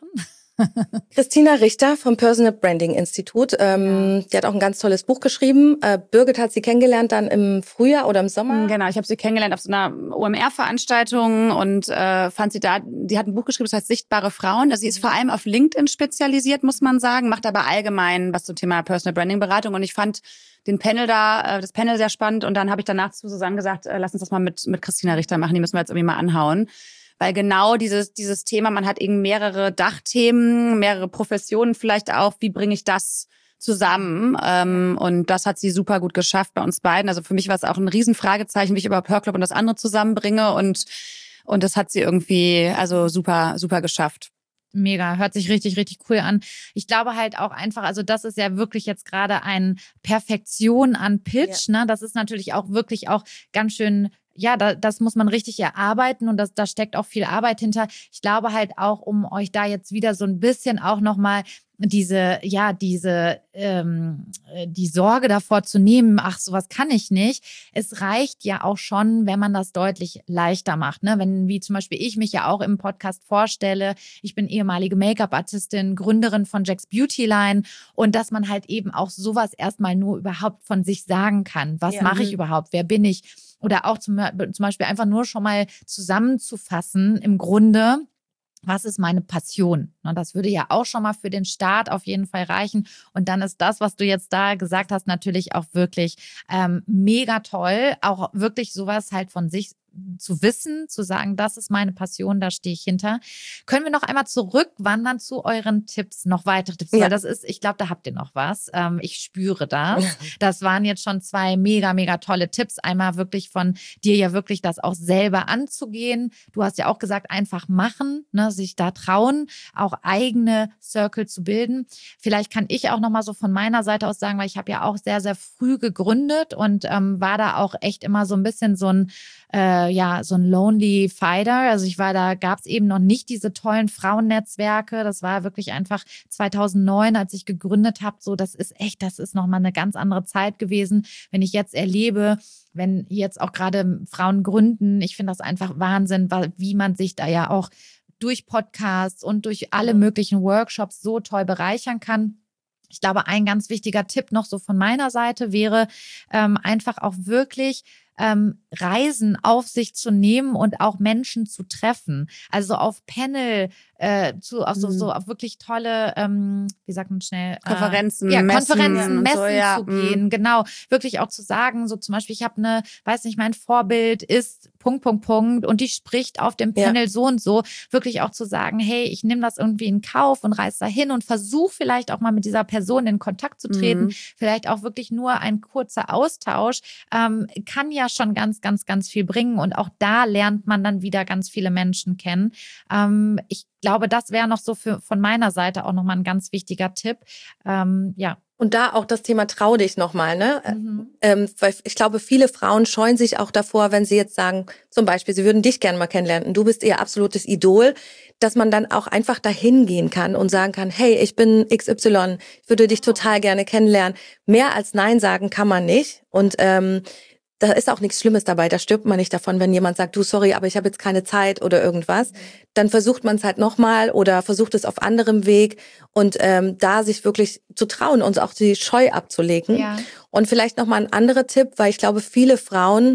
Christina Richter vom Personal Branding Institut. Ähm, ja. Die hat auch ein ganz tolles Buch geschrieben. Äh, Birgit hat sie kennengelernt dann im Frühjahr oder im Sommer. Genau, ich habe sie kennengelernt auf so einer O M R-Veranstaltung und äh, fand sie da, die hat ein Buch geschrieben, das heißt Sichtbare Frauen. Also sie ist vor allem auf LinkedIn spezialisiert, muss man sagen, macht aber allgemein was zum Thema Personal Branding Beratung. Und ich fand den Panel da, äh, das Panel sehr spannend. Und dann habe ich danach zu Susanne gesagt, äh, lass uns das mal mit mit Christina Richter machen, die müssen wir jetzt irgendwie mal anhauen. Weil genau dieses dieses Thema, man hat eben mehrere Dachthemen, mehrere Professionen vielleicht auch. Wie bringe ich das zusammen? Ähm, und das hat sie super gut geschafft bei uns beiden. Also für mich war es auch ein Riesenfragezeichen, wie ich überhaupt Hörclub und das andere zusammenbringe. Und und das hat sie irgendwie also super super geschafft. Mega, hört sich richtig, richtig cool an. Ich glaube halt auch einfach, also das ist ja wirklich jetzt gerade ein Perfektion an Pitch, ja. ne? Das ist natürlich auch wirklich auch ganz schön, ja, da, das muss man richtig erarbeiten und das, da steckt auch viel Arbeit hinter. Ich glaube halt auch, um euch da jetzt wieder so ein bisschen auch nochmal diese, ja, diese, ähm, die Sorge davor zu nehmen, ach, sowas kann ich nicht. Es reicht ja auch schon, wenn man das deutlich leichter macht, ne? Wenn, wie zum Beispiel ich mich ja auch im Podcast vorstelle, ich bin ehemalige Make-up-Artistin, Gründerin von Jack's Beauty Line und dass man halt eben auch sowas erstmal nur überhaupt von sich sagen kann. Was ja. mache ich überhaupt? Wer bin ich? Oder auch zum, zum Beispiel einfach nur schon mal zusammenzufassen, im Grunde, was ist meine Passion? Das würde ja auch schon mal für den Start auf jeden Fall reichen. Und dann ist das, was du jetzt da gesagt hast, natürlich auch wirklich ähm, mega toll. Auch wirklich sowas halt von sich zu wissen, zu sagen, das ist meine Passion, da stehe ich hinter. Können wir noch einmal zurückwandern zu euren Tipps, noch weitere Tipps? Ja. Weil das ist, ich glaube, da habt ihr noch was. Ähm, ich spüre das. Das waren jetzt schon zwei mega, mega tolle Tipps. Einmal wirklich von dir ja wirklich das auch selber anzugehen. Du hast ja auch gesagt, einfach machen, ne, sich da trauen, auch eigene Circle zu bilden. Vielleicht kann ich auch noch mal so von meiner Seite aus sagen, weil ich habe ja auch sehr, sehr früh gegründet und ähm, war da auch echt immer so ein bisschen so ein Äh, ja, so ein Lonely Fighter. Also ich war, da gab es eben noch nicht diese tollen Frauennetzwerke. Das war wirklich einfach zweitausendneun, als ich gegründet habe. So, das ist echt, das ist nochmal eine ganz andere Zeit gewesen. Wenn ich jetzt erlebe, wenn jetzt auch gerade Frauen gründen, ich finde das einfach Wahnsinn, wie man sich da ja auch durch Podcasts und durch alle möglichen Workshops so toll bereichern kann. Ich glaube, ein ganz wichtiger Tipp noch so von meiner Seite wäre, ähm, einfach auch wirklich ähm, Reisen auf sich zu nehmen und auch Menschen zu treffen. Also auf Panel, äh, zu, auf so, mhm. so auf wirklich tolle, ähm, wie sagt man schnell? Konferenzen, äh, ja, Messen, Konferenzen, Messen so, ja. zu gehen. Mhm. Genau, wirklich auch zu sagen, so zum Beispiel, ich habe eine, weiß nicht, mein Vorbild ist Punkt, Punkt, Punkt und die spricht auf dem Panel ja. so und so. Wirklich auch zu sagen, hey, ich nehme das irgendwie in Kauf und reise da hin und versuche vielleicht auch mal mit dieser Person in Kontakt zu treten. Mhm. Vielleicht auch wirklich nur ein kurzer Austausch, ähm, kann ja schon ganz, ganz, ganz viel bringen. Und auch da lernt man dann wieder ganz viele Menschen kennen. Ähm, ich glaube, das wäre noch so für, von meiner Seite auch nochmal ein ganz wichtiger Tipp. Ähm, ja. Und da auch das Thema trau dich nochmal, ne? Mhm. Ähm, weil ich glaube, viele Frauen scheuen sich auch davor, wenn sie jetzt sagen, zum Beispiel, sie würden dich gerne mal kennenlernen und du bist ihr absolutes Idol, dass man dann auch einfach dahin gehen kann und sagen kann, hey, ich bin X Y, ich würde dich total gerne kennenlernen. Mehr als Nein sagen kann man nicht. Und ähm, da ist auch nichts Schlimmes dabei, da stirbt man nicht davon, wenn jemand sagt, du, sorry, aber ich habe jetzt keine Zeit oder irgendwas. Dann versucht man es halt nochmal oder versucht es auf anderem Weg und ähm, da sich wirklich zu trauen und auch die Scheu abzulegen. Ja. Und vielleicht nochmal ein anderer Tipp, weil ich glaube, viele Frauen,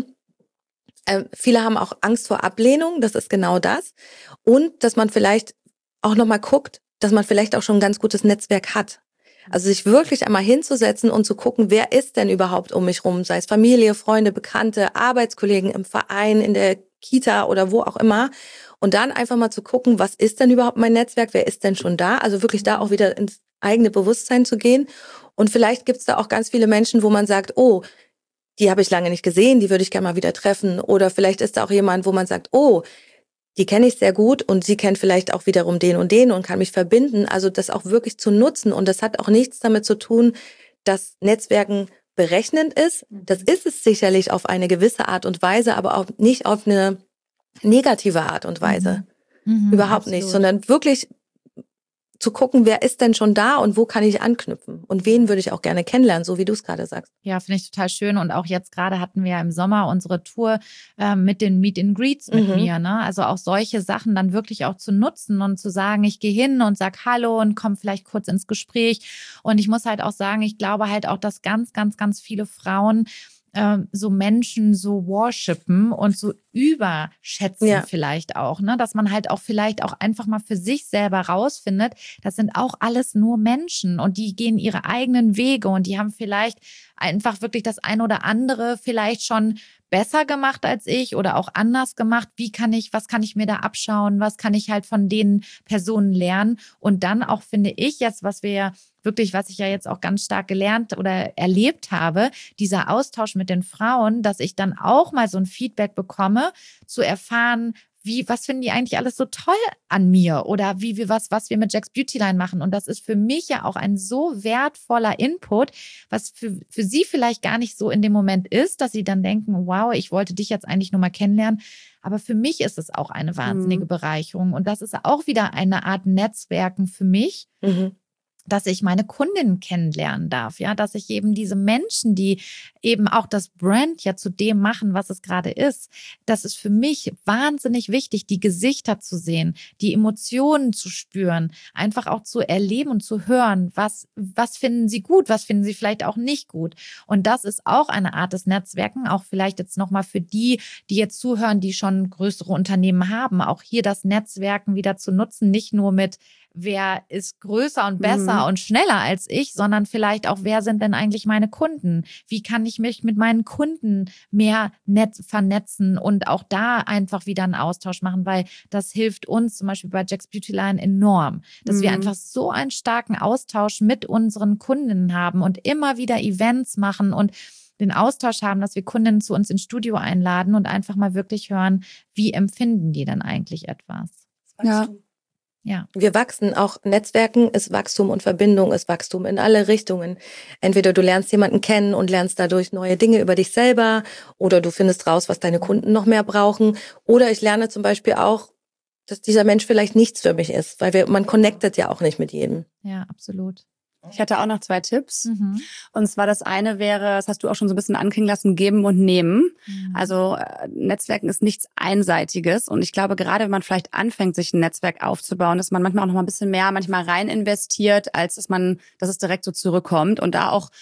äh, viele haben auch Angst vor Ablehnung, das ist genau das. Und dass man vielleicht auch nochmal guckt, dass man vielleicht auch schon ein ganz gutes Netzwerk hat. Also sich wirklich einmal hinzusetzen und zu gucken, wer ist denn überhaupt um mich rum, sei es Familie, Freunde, Bekannte, Arbeitskollegen im Verein, in der Kita oder wo auch immer. Und dann einfach mal zu gucken, was ist denn überhaupt mein Netzwerk, wer ist denn schon da? Also wirklich da auch wieder ins eigene Bewusstsein zu gehen. Und vielleicht gibt es da auch ganz viele Menschen, wo man sagt, oh, die habe ich lange nicht gesehen, die würde ich gerne mal wieder treffen. Oder vielleicht ist da auch jemand, wo man sagt, oh, die kenne ich sehr gut und sie kennt vielleicht auch wiederum den und den und kann mich verbinden. Also das auch wirklich zu nutzen. Und das hat auch nichts damit zu tun, dass Netzwerken berechnend ist. Das ist es sicherlich auf eine gewisse Art und Weise, aber auch nicht auf eine negative Art und Weise. Mhm. Mhm, Überhaupt absolut. nicht, sondern wirklich zu gucken, wer ist denn schon da und wo kann ich anknüpfen und wen würde ich auch gerne kennenlernen, so wie du es gerade sagst. Ja, finde ich total schön. Und auch jetzt gerade hatten wir ja im Sommer unsere Tour äh, mit den Meet and Greets mit Mhm. mir. Ne? Also auch solche Sachen dann wirklich auch zu nutzen und zu sagen, ich gehe hin und sag Hallo und komme vielleicht kurz ins Gespräch. Und ich muss halt auch sagen, ich glaube halt auch, dass ganz, ganz, ganz viele Frauen so Menschen so worshipen und so überschätzen Ja. vielleicht auch, ne, dass man halt auch vielleicht auch einfach mal für sich selber rausfindet, das sind auch alles nur Menschen und die gehen ihre eigenen Wege und die haben vielleicht einfach wirklich das ein oder andere vielleicht schon besser gemacht als ich oder auch anders gemacht. Wie kann ich, was kann ich mir da abschauen? Was kann ich halt von den Personen lernen? Und dann auch finde ich jetzt, was wir ja wirklich, was ich ja jetzt auch ganz stark gelernt oder erlebt habe, dieser Austausch mit den Frauen, dass ich dann auch mal so ein Feedback bekomme, zu erfahren, wie, was finden die eigentlich alles so toll an mir oder wie wir was, was wir mit Jack's Beautyline machen. Und das ist für mich ja auch ein so wertvoller Input, was für, für sie vielleicht gar nicht so in dem Moment ist, dass sie dann denken, wow, ich wollte dich jetzt eigentlich nur mal kennenlernen. Aber für mich ist es auch eine wahnsinnige Mhm. Bereicherung. Und das ist auch wieder eine Art Netzwerken für mich. Mhm. Dass ich meine Kundinnen kennenlernen darf, ja, dass ich eben diese Menschen, die eben auch das Brand ja zu dem machen, was es gerade ist, das ist für mich wahnsinnig wichtig, die Gesichter zu sehen, die Emotionen zu spüren, einfach auch zu erleben und zu hören, was, was finden sie gut, was finden sie vielleicht auch nicht gut. Und das ist auch eine Art des Netzwerken, auch vielleicht jetzt nochmal für die, die jetzt zuhören, die schon größere Unternehmen haben, auch hier das Netzwerken wieder zu nutzen, nicht nur mit wer ist größer und besser Mhm. und schneller als ich, sondern vielleicht auch, wer sind denn eigentlich meine Kunden? Wie kann ich mich mit meinen Kunden mehr net vernetzen und auch da einfach wieder einen Austausch machen, weil das hilft uns zum Beispiel bei Jack's Beautyline enorm, dass Mhm. wir einfach so einen starken Austausch mit unseren Kundinnen haben und immer wieder Events machen und den Austausch haben, dass wir Kundinnen zu uns ins Studio einladen und einfach mal wirklich hören, wie empfinden die denn eigentlich etwas? Ja. Ja. Wir wachsen, auch Netzwerken ist Wachstum und Verbindung ist Wachstum in alle Richtungen. Entweder du lernst jemanden kennen und lernst dadurch neue Dinge über dich selber oder du findest raus, was deine Kunden noch mehr brauchen. Oder ich lerne zum Beispiel auch, dass dieser Mensch vielleicht nichts für mich ist, weil wir, man connectet ja auch nicht mit jedem. Ja, absolut. Ich hatte auch noch zwei Tipps. Mhm. Und zwar das eine wäre, das hast du auch schon so ein bisschen anklingen lassen, geben und nehmen. Mhm. Also äh, Netzwerken ist nichts Einseitiges. Und ich glaube, gerade wenn man vielleicht anfängt, sich ein Netzwerk aufzubauen, dass man manchmal auch noch mal ein bisschen mehr manchmal rein investiert, als dass man, dass es direkt so zurückkommt. Und da auch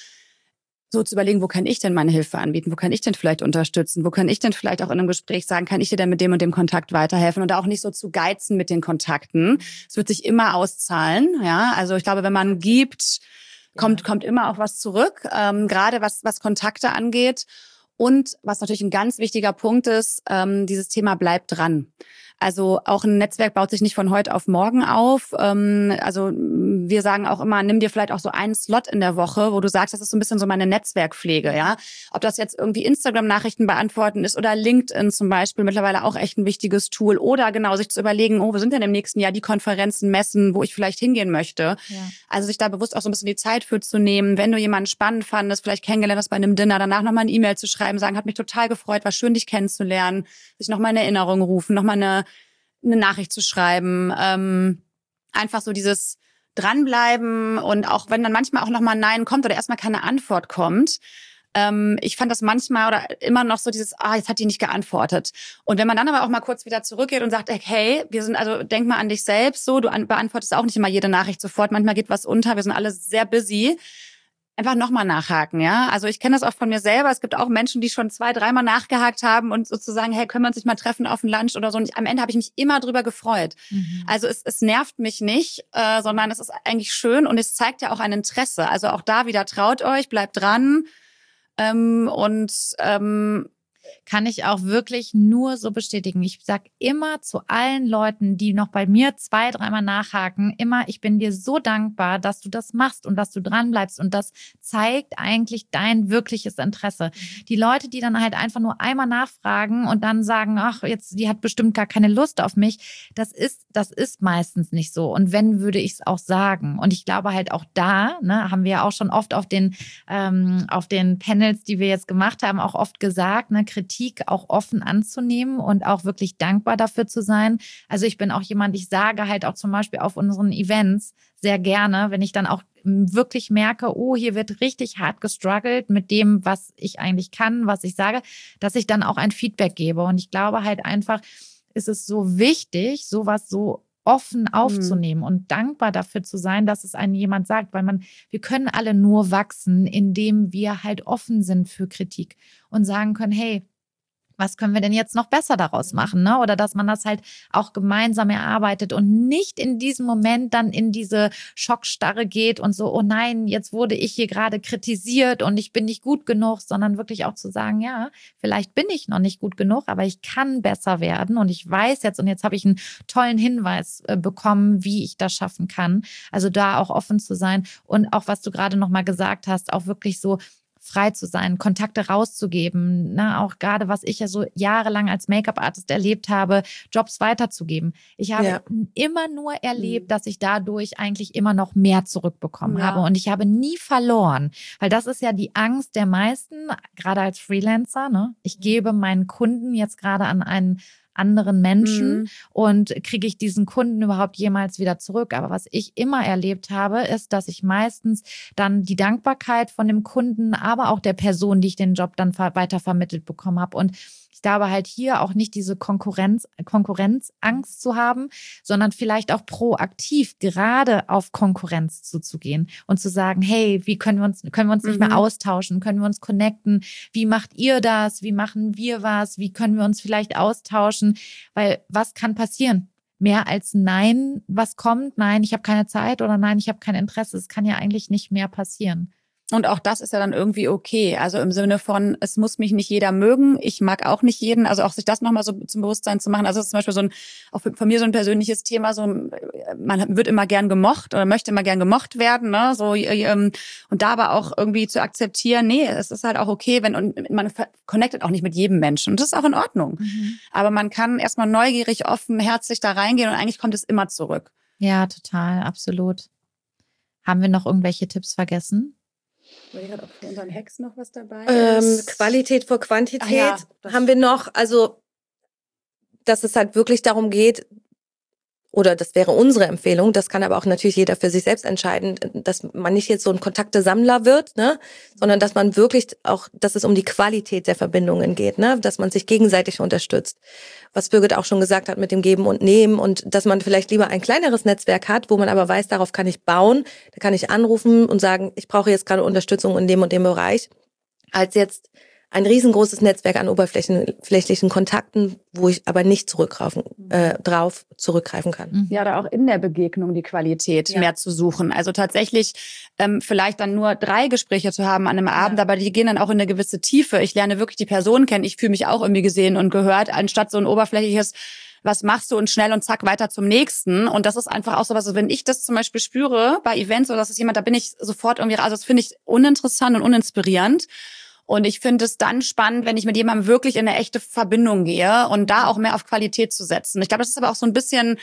so zu überlegen, wo kann ich denn meine Hilfe anbieten? Wo kann ich denn vielleicht unterstützen? Wo kann ich denn vielleicht auch in einem Gespräch sagen, kann ich dir denn mit dem und dem Kontakt weiterhelfen? Und auch nicht so zu geizen mit den Kontakten. Es wird sich immer auszahlen. Ja, also ich glaube, wenn man gibt, kommt, kommt immer auch was zurück. Ähm, gerade was, was Kontakte angeht. Und was natürlich ein ganz wichtiger Punkt ist, ähm, dieses Thema bleibt dran. Also auch ein Netzwerk baut sich nicht von heute auf morgen auf. Ähm, also wir sagen auch immer, nimm dir vielleicht auch so einen Slot in der Woche, wo du sagst, das ist so ein bisschen so meine Netzwerkpflege, ja. Ob das jetzt irgendwie Instagram-Nachrichten beantworten ist oder LinkedIn zum Beispiel, mittlerweile auch echt ein wichtiges Tool. Oder genau, sich zu überlegen, oh, wo sind denn im nächsten Jahr die Konferenzen, Messen, wo ich vielleicht hingehen möchte. Ja. Also sich da bewusst auch so ein bisschen die Zeit für zu nehmen. Wenn du jemanden spannend fandest, vielleicht kennengelernt hast bei einem Dinner, danach nochmal eine E-Mail zu schreiben, sagen, hat mich total gefreut, war schön, dich kennenzulernen, sich nochmal in Erinnerung rufen, nochmal eine eine Nachricht zu schreiben, ähm, einfach so dieses Dranbleiben und auch wenn dann manchmal auch nochmal ein Nein kommt oder erstmal keine Antwort kommt. Ähm, ich fand das manchmal oder immer noch so dieses, ah, jetzt hat die nicht geantwortet. Und wenn man dann aber auch mal kurz wieder zurückgeht und sagt, hey, wir sind, also denk mal an dich selbst so, du an, beantwortest auch nicht immer jede Nachricht sofort, manchmal geht was unter, wir sind alle sehr busy. Einfach nochmal nachhaken, ja. Also ich kenne das auch von mir selber. Es gibt auch Menschen, die schon zwei, dreimal nachgehakt haben und sozusagen, hey, können wir uns nicht mal treffen auf ein Lunch oder so. Und ich, am Ende habe ich mich immer drüber gefreut. Mhm. Also es, es nervt mich nicht, äh, sondern es ist eigentlich schön und es zeigt ja auch ein Interesse. Also auch da wieder traut euch, bleibt dran ähm, und ähm, kann ich auch wirklich nur so bestätigen. Ich sag immer zu allen Leuten, die noch bei mir zwei, dreimal nachhaken, immer, ich bin dir so dankbar, dass du das machst und dass du dran bleibst und das zeigt eigentlich dein wirkliches Interesse. Mhm. Die Leute, die dann halt einfach nur einmal nachfragen und dann sagen, ach, jetzt, die hat bestimmt gar keine Lust auf mich, das ist, das ist meistens nicht so. Und wenn, würde ich es auch sagen. Und ich glaube halt auch da, ne, haben wir auch schon oft auf den, ähm, auf den Panels, die wir jetzt gemacht haben, auch oft gesagt, ne, Kritik auch offen anzunehmen und auch wirklich dankbar dafür zu sein. Also ich bin auch jemand, ich sage halt auch zum Beispiel auf unseren Events sehr gerne, wenn ich dann auch wirklich merke, oh, hier wird richtig hart gestruggelt mit dem, was ich eigentlich kann, was ich sage, dass ich dann auch ein Feedback gebe. Und ich glaube halt einfach, ist es so wichtig, sowas so offen aufzunehmen mhm. und dankbar dafür zu sein, dass es einem jemand sagt, weil man, wir können alle nur wachsen, indem wir halt offen sind für Kritik und sagen können, hey, was können wir denn jetzt noch besser daraus machen, ne? Oder dass man das halt auch gemeinsam erarbeitet und nicht in diesem Moment dann in diese Schockstarre geht und so, oh nein, jetzt wurde ich hier gerade kritisiert und ich bin nicht gut genug, sondern wirklich auch zu sagen, ja, vielleicht bin ich noch nicht gut genug, aber ich kann besser werden und ich weiß jetzt und jetzt habe ich einen tollen Hinweis äh, bekommen, wie ich das schaffen kann. Also da auch offen zu sein und auch, was du gerade noch mal gesagt hast, auch wirklich so frei zu sein, Kontakte rauszugeben, ne? Auch gerade, was ich ja so jahrelang als Make-up-Artist erlebt habe, Jobs weiterzugeben. Ich habe ja. immer nur erlebt, dass ich dadurch eigentlich immer noch mehr zurückbekommen ja. habe und ich habe nie verloren, weil das ist ja die Angst der meisten, gerade als Freelancer, ne? Ich gebe meinen Kunden jetzt gerade an einen anderen Menschen mhm. und kriege ich diesen Kunden überhaupt jemals wieder zurück. Aber was ich immer erlebt habe, ist, dass ich meistens dann die Dankbarkeit von dem Kunden, aber auch der Person, die ich den Job dann weiter vermittelt bekommen habe. Und ich glaube halt hier auch nicht diese Konkurrenz, Konkurrenzangst zu haben, sondern vielleicht auch proaktiv gerade auf Konkurrenz zuzugehen und zu sagen, hey, wie können wir uns, können wir uns nicht mhm. mehr austauschen? Können wir uns connecten? Wie macht ihr das? Wie machen wir was? Wie können wir uns vielleicht austauschen? Weil was kann passieren? Mehr als Nein, was kommt? Nein, ich habe keine Zeit oder nein, ich habe kein Interesse. Es kann ja eigentlich nicht mehr passieren. Und auch das ist ja dann irgendwie okay. Also im Sinne von, es muss mich nicht jeder mögen. Ich mag auch nicht jeden. Also auch sich das nochmal so zum Bewusstsein zu machen. Also das ist zum Beispiel so ein, auch von mir so ein persönliches Thema. So, man wird immer gern gemocht oder möchte immer gern gemocht werden. Ne? So, ähm, und da aber auch irgendwie zu akzeptieren, nee, es ist halt auch okay, wenn, und man connectet auch nicht mit jedem Menschen. Und das ist auch in Ordnung. Mhm. Aber man kann erstmal neugierig, offen, herzlich da reingehen und eigentlich kommt es immer zurück. Ja, total, absolut. Haben wir noch irgendwelche Tipps vergessen? Ich hatte auch für unseren Hacks noch was dabei. Ähm, Qualität vor Quantität ja, haben wir noch. Also, dass es halt wirklich darum geht, oder das wäre unsere Empfehlung, das kann aber auch natürlich jeder für sich selbst entscheiden, dass man nicht jetzt so ein Kontaktesammler wird, ne, sondern dass man wirklich auch, dass es um die Qualität der Verbindungen geht, ne, dass man sich gegenseitig unterstützt. Was Birgit auch schon gesagt hat mit dem Geben und Nehmen und dass man vielleicht lieber ein kleineres Netzwerk hat, wo man aber weiß, darauf kann ich bauen, da kann ich anrufen und sagen, ich brauche jetzt gerade Unterstützung in dem und dem Bereich, als jetzt ein riesengroßes Netzwerk an oberflächlichen Kontakten, wo ich aber nicht zurückgreifen, äh, drauf zurückgreifen kann. Ja, oder auch in der Begegnung die Qualität ja. mehr zu suchen. Also tatsächlich ähm, vielleicht dann nur drei Gespräche zu haben an einem Abend, ja. aber die gehen dann auch in eine gewisse Tiefe. Ich lerne wirklich die Person kennen. Ich fühle mich auch irgendwie gesehen und gehört, anstatt so ein oberflächliches, was machst du und schnell und zack, weiter zum nächsten. Und das ist einfach auch so was, wenn ich das zum Beispiel spüre bei Events oder das ist jemand, da bin ich sofort irgendwie, also das finde ich uninteressant und uninspirierend. Und ich finde es dann spannend, wenn ich mit jemandem wirklich in eine echte Verbindung gehe und da auch mehr auf Qualität zu setzen. Ich glaube, das ist aber auch so ein bisschen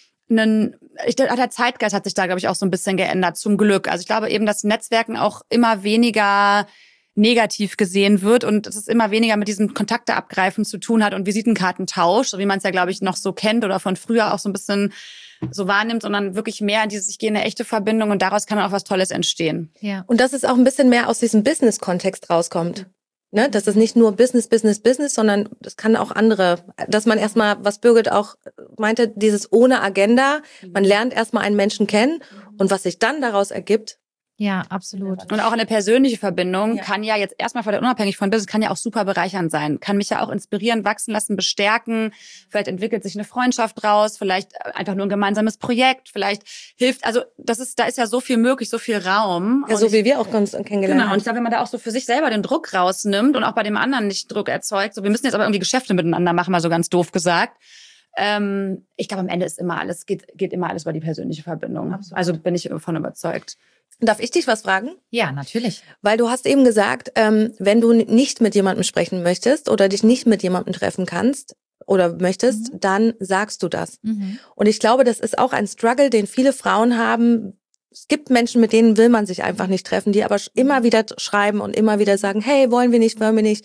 ein, ich, der Zeitgeist hat sich da, glaube ich, auch so ein bisschen geändert, zum Glück. Also ich glaube eben, dass Netzwerken auch immer weniger negativ gesehen wird und dass es immer weniger mit diesem Kontakte abgreifen zu tun hat und Visitenkartentausch, so wie man es ja, glaube ich, noch so kennt oder von früher auch so ein bisschen so wahrnimmt, sondern wirklich mehr in dieses, ich gehe in eine echte Verbindung und daraus kann dann auch was Tolles entstehen. Ja. Und dass es auch ein bisschen mehr aus diesem Business-Kontext rauskommt. Ne? Dass es nicht nur Business, Business, Business, sondern das kann auch andere, dass man erstmal, was Birgit auch meinte, dieses ohne Agenda, man lernt erstmal einen Menschen kennen und was sich dann daraus ergibt. Ja, absolut. Und auch eine persönliche Verbindung ja. kann ja jetzt erstmal unabhängig von Business, kann ja auch super bereichernd sein. Kann mich ja auch inspirieren, wachsen lassen, bestärken. Vielleicht entwickelt sich eine Freundschaft raus, vielleicht einfach nur ein gemeinsames Projekt, vielleicht hilft, also das ist, da ist ja so viel möglich, so viel Raum. Ja, so wie wir auch uns kennengelernt haben. Genau, und ich glaube, wenn man da auch so für sich selber den Druck rausnimmt und auch bei dem anderen nicht Druck erzeugt, so wir müssen jetzt aber irgendwie Geschäfte miteinander machen, mal so ganz doof gesagt. Ähm, ich glaube, am Ende ist immer alles, geht, geht immer alles über die persönliche Verbindung. Absolut. Also bin ich davon überzeugt. Darf ich dich was fragen? Ja, natürlich. Weil du hast eben gesagt, ähm, wenn du nicht mit jemandem sprechen möchtest oder dich nicht mit jemandem treffen kannst oder möchtest, mhm. dann sagst du das. Mhm. Und ich glaube, das ist auch ein Struggle, den viele Frauen haben. Es gibt Menschen, mit denen will man sich einfach nicht treffen, die aber immer wieder schreiben und immer wieder sagen, hey, wollen wir nicht, wollen wir nicht.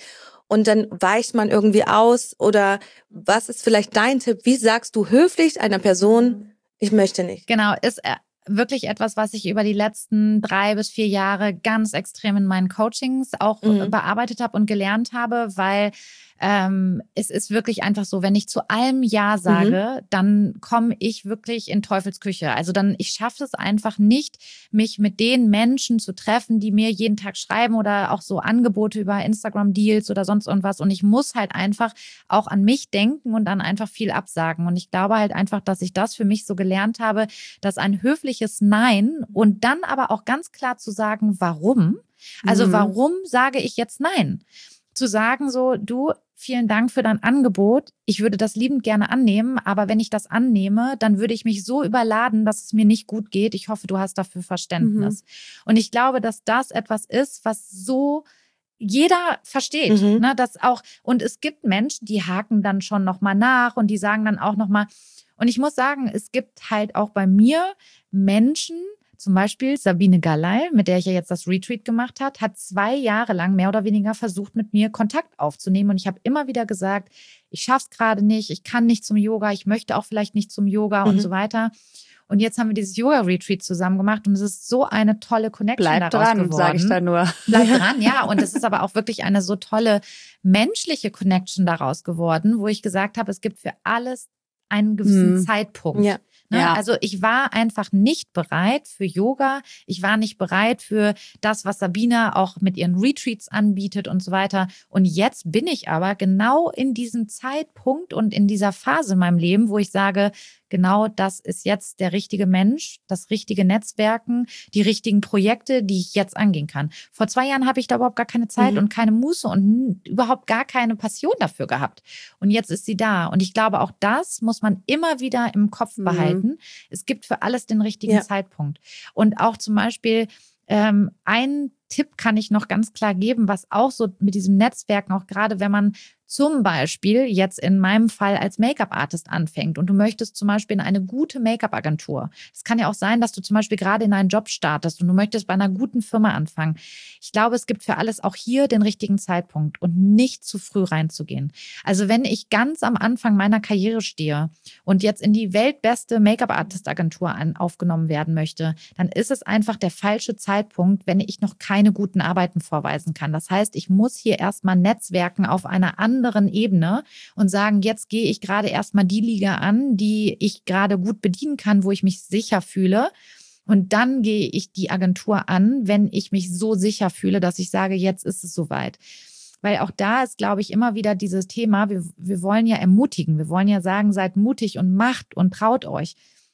und dann weicht man irgendwie aus? Oder was ist vielleicht dein Tipp? Wie sagst du höflich einer Person, ich möchte nicht? Genau, ist wirklich etwas, was ich über die letzten drei bis vier Jahre ganz extrem in meinen Coachings auch mhm. bearbeitet habe und gelernt habe, weil ähm, es ist wirklich einfach so, wenn ich zu allem Ja sage, mhm. dann komme ich wirklich in Teufels Küche. Also dann, ich schaffe es einfach nicht, mich mit den Menschen zu treffen, die mir jeden Tag schreiben oder auch so Angebote über Instagram-Deals oder sonst irgendwas. Und ich muss halt einfach auch an mich denken und dann einfach viel absagen. Und ich glaube halt einfach, dass ich das für mich so gelernt habe, dass ein höfliches Nein und dann aber auch ganz klar zu sagen, warum. Also mhm. warum sage ich jetzt Nein? Zu sagen so, du, vielen Dank für dein Angebot. Ich würde das liebend gerne annehmen, aber wenn ich das annehme, dann würde ich mich so überladen, dass es mir nicht gut geht. Ich hoffe, du hast dafür Verständnis. Mhm. Und ich glaube, dass das etwas ist, was so jeder versteht, mhm. ne, dass auch, und es gibt Menschen, die haken dann schon nochmal nach und die sagen dann auch nochmal, und ich muss sagen, es gibt halt auch bei mir Menschen, zum Beispiel Sabine Galley, mit der ich ja jetzt das Retreat gemacht habe, hat zwei Jahre lang mehr oder weniger versucht, mit mir Kontakt aufzunehmen. Und ich habe immer wieder gesagt, ich schaff's gerade nicht, ich kann nicht zum Yoga, ich möchte auch vielleicht nicht zum Yoga mhm. und so weiter. Und jetzt haben wir dieses Yoga-Retreat zusammen gemacht und es ist so eine tolle Connection Bleib daraus dran, geworden. Sag ich da nur. Bleib dran, ja. Und es ist aber auch wirklich eine so tolle menschliche Connection daraus geworden, wo ich gesagt habe, es gibt für alles einen gewissen hm. Zeitpunkt. Ja. Ne? Ja. Also ich war einfach nicht bereit für Yoga. Ich war nicht bereit für das, was Sabina auch mit ihren Retreats anbietet und so weiter. Und jetzt bin ich aber genau in diesem Zeitpunkt und in dieser Phase in meinem Leben, wo ich sage, genau das ist jetzt der richtige Mensch, das richtige Netzwerken, die richtigen Projekte, die ich jetzt angehen kann. Vor zwei Jahren habe ich da überhaupt gar keine Zeit mhm. und keine Muße und überhaupt gar keine Passion dafür gehabt. Und jetzt ist sie da. Und ich glaube, auch das muss man immer wieder im Kopf mhm. behalten. Es gibt für alles den richtigen ja. Zeitpunkt. Und auch zum Beispiel ähm, ein Tipp kann ich noch ganz klar geben, was auch so mit diesem Netzwerken, auch gerade wenn man zum Beispiel jetzt in meinem Fall als Make-up-Artist anfängt und du möchtest zum Beispiel in eine gute Make-up-Agentur. Es kann ja auch sein, dass du zum Beispiel gerade in einen Job startest und du möchtest bei einer guten Firma anfangen. Ich glaube, es gibt für alles auch hier den richtigen Zeitpunkt und nicht zu früh reinzugehen. Also wenn ich ganz am Anfang meiner Karriere stehe und jetzt in die weltbeste Make-up-Artist-Agentur aufgenommen werden möchte, dann ist es einfach der falsche Zeitpunkt, wenn ich noch keine guten Arbeiten vorweisen kann. Das heißt, ich muss hier erstmal netzwerken auf einer anderen anderen Ebene und sagen, jetzt gehe ich gerade erstmal die Liga an, die ich gerade gut bedienen kann, wo ich mich sicher fühle. Und dann gehe ich die Agentur an, wenn ich mich so sicher fühle, dass ich sage, jetzt ist es soweit. Weil auch da ist, glaube ich, immer wieder dieses Thema, wir, wir wollen ja ermutigen, wir wollen ja sagen, seid mutig und macht und traut euch.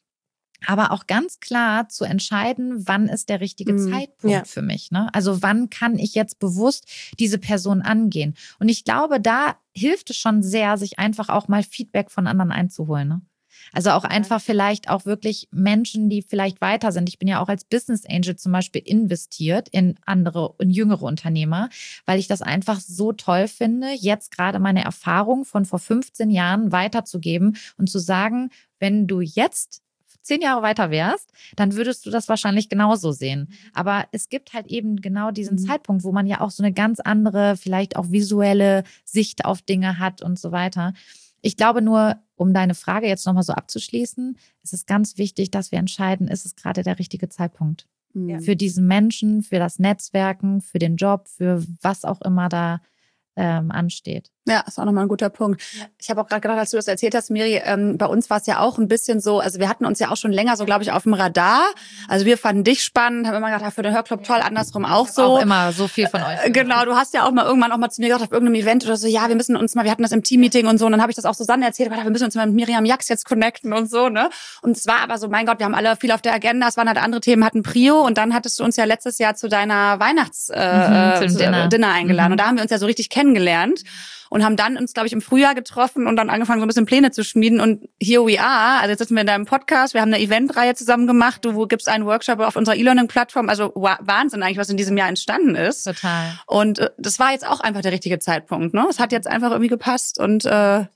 Aber auch ganz klar zu entscheiden, wann ist der richtige mm, Zeitpunkt ja. für mich. Ne? Also wann kann ich jetzt bewusst diese Person angehen? Und ich glaube, da hilft es schon sehr, sich einfach auch mal Feedback von anderen einzuholen. Ne? Also auch einfach vielleicht auch wirklich Menschen, die vielleicht weiter sind. Ich bin ja auch als Business Angel zum Beispiel investiert in andere, in jüngere Unternehmer, weil ich das einfach so toll finde, jetzt gerade meine Erfahrung von vor fünfzehn Jahren weiterzugeben und zu sagen, wenn du jetzt zehn Jahre weiter wärst, dann würdest du das wahrscheinlich genauso sehen. Aber es gibt halt eben genau diesen mhm. Zeitpunkt, wo man ja auch so eine ganz andere, vielleicht auch visuelle Sicht auf Dinge hat und so weiter. Ich glaube nur, um deine Frage jetzt nochmal so abzuschließen, ist es ganz wichtig, dass wir entscheiden, ist es gerade der richtige Zeitpunkt mhm. für diesen Menschen, für das Netzwerken, für den Job, für was auch immer da ähm, ansteht. Ja, ist auch nochmal ein guter Punkt. Ich habe auch gerade gedacht, als du das erzählt hast, Miri, ähm, bei uns war es ja auch ein bisschen so, also wir hatten uns ja auch schon länger so, glaube ich, auf dem Radar. Also wir fanden dich spannend, haben immer gedacht, für den Hörclub toll, andersrum auch so. Auch immer so viel von euch. Äh, genau, du hast ja auch mal irgendwann auch mal zu mir gesagt, auf irgendeinem Event oder so, ja, wir müssen uns mal, wir hatten das im Team-Meeting und so, und dann habe ich das auch Susanne erzählt, wir müssen uns mal mit Miriam Jax jetzt connecten und so, ne? Und es war aber so, mein Gott, wir haben alle viel auf der Agenda, es waren halt andere Themen, hatten Prio, und dann hattest du uns ja letztes Jahr zu deiner Weihnachts äh, mhm, zu, Dinner. Dinner eingeladen, mhm. und da haben wir uns ja so richtig kennengelernt. Und haben dann uns, glaube ich, im Frühjahr getroffen und dann angefangen, so ein bisschen Pläne zu schmieden. Und here we are. Also jetzt sitzen wir in deinem Podcast. Wir haben eine Eventreihe zusammen gemacht. Du gibst einen Workshop auf unserer E-Learning-Plattform. Also Wahnsinn eigentlich, was in diesem Jahr entstanden ist. Total. Und äh, das war jetzt auch einfach der richtige Zeitpunkt. Ne? Es hat jetzt einfach irgendwie gepasst. Und äh,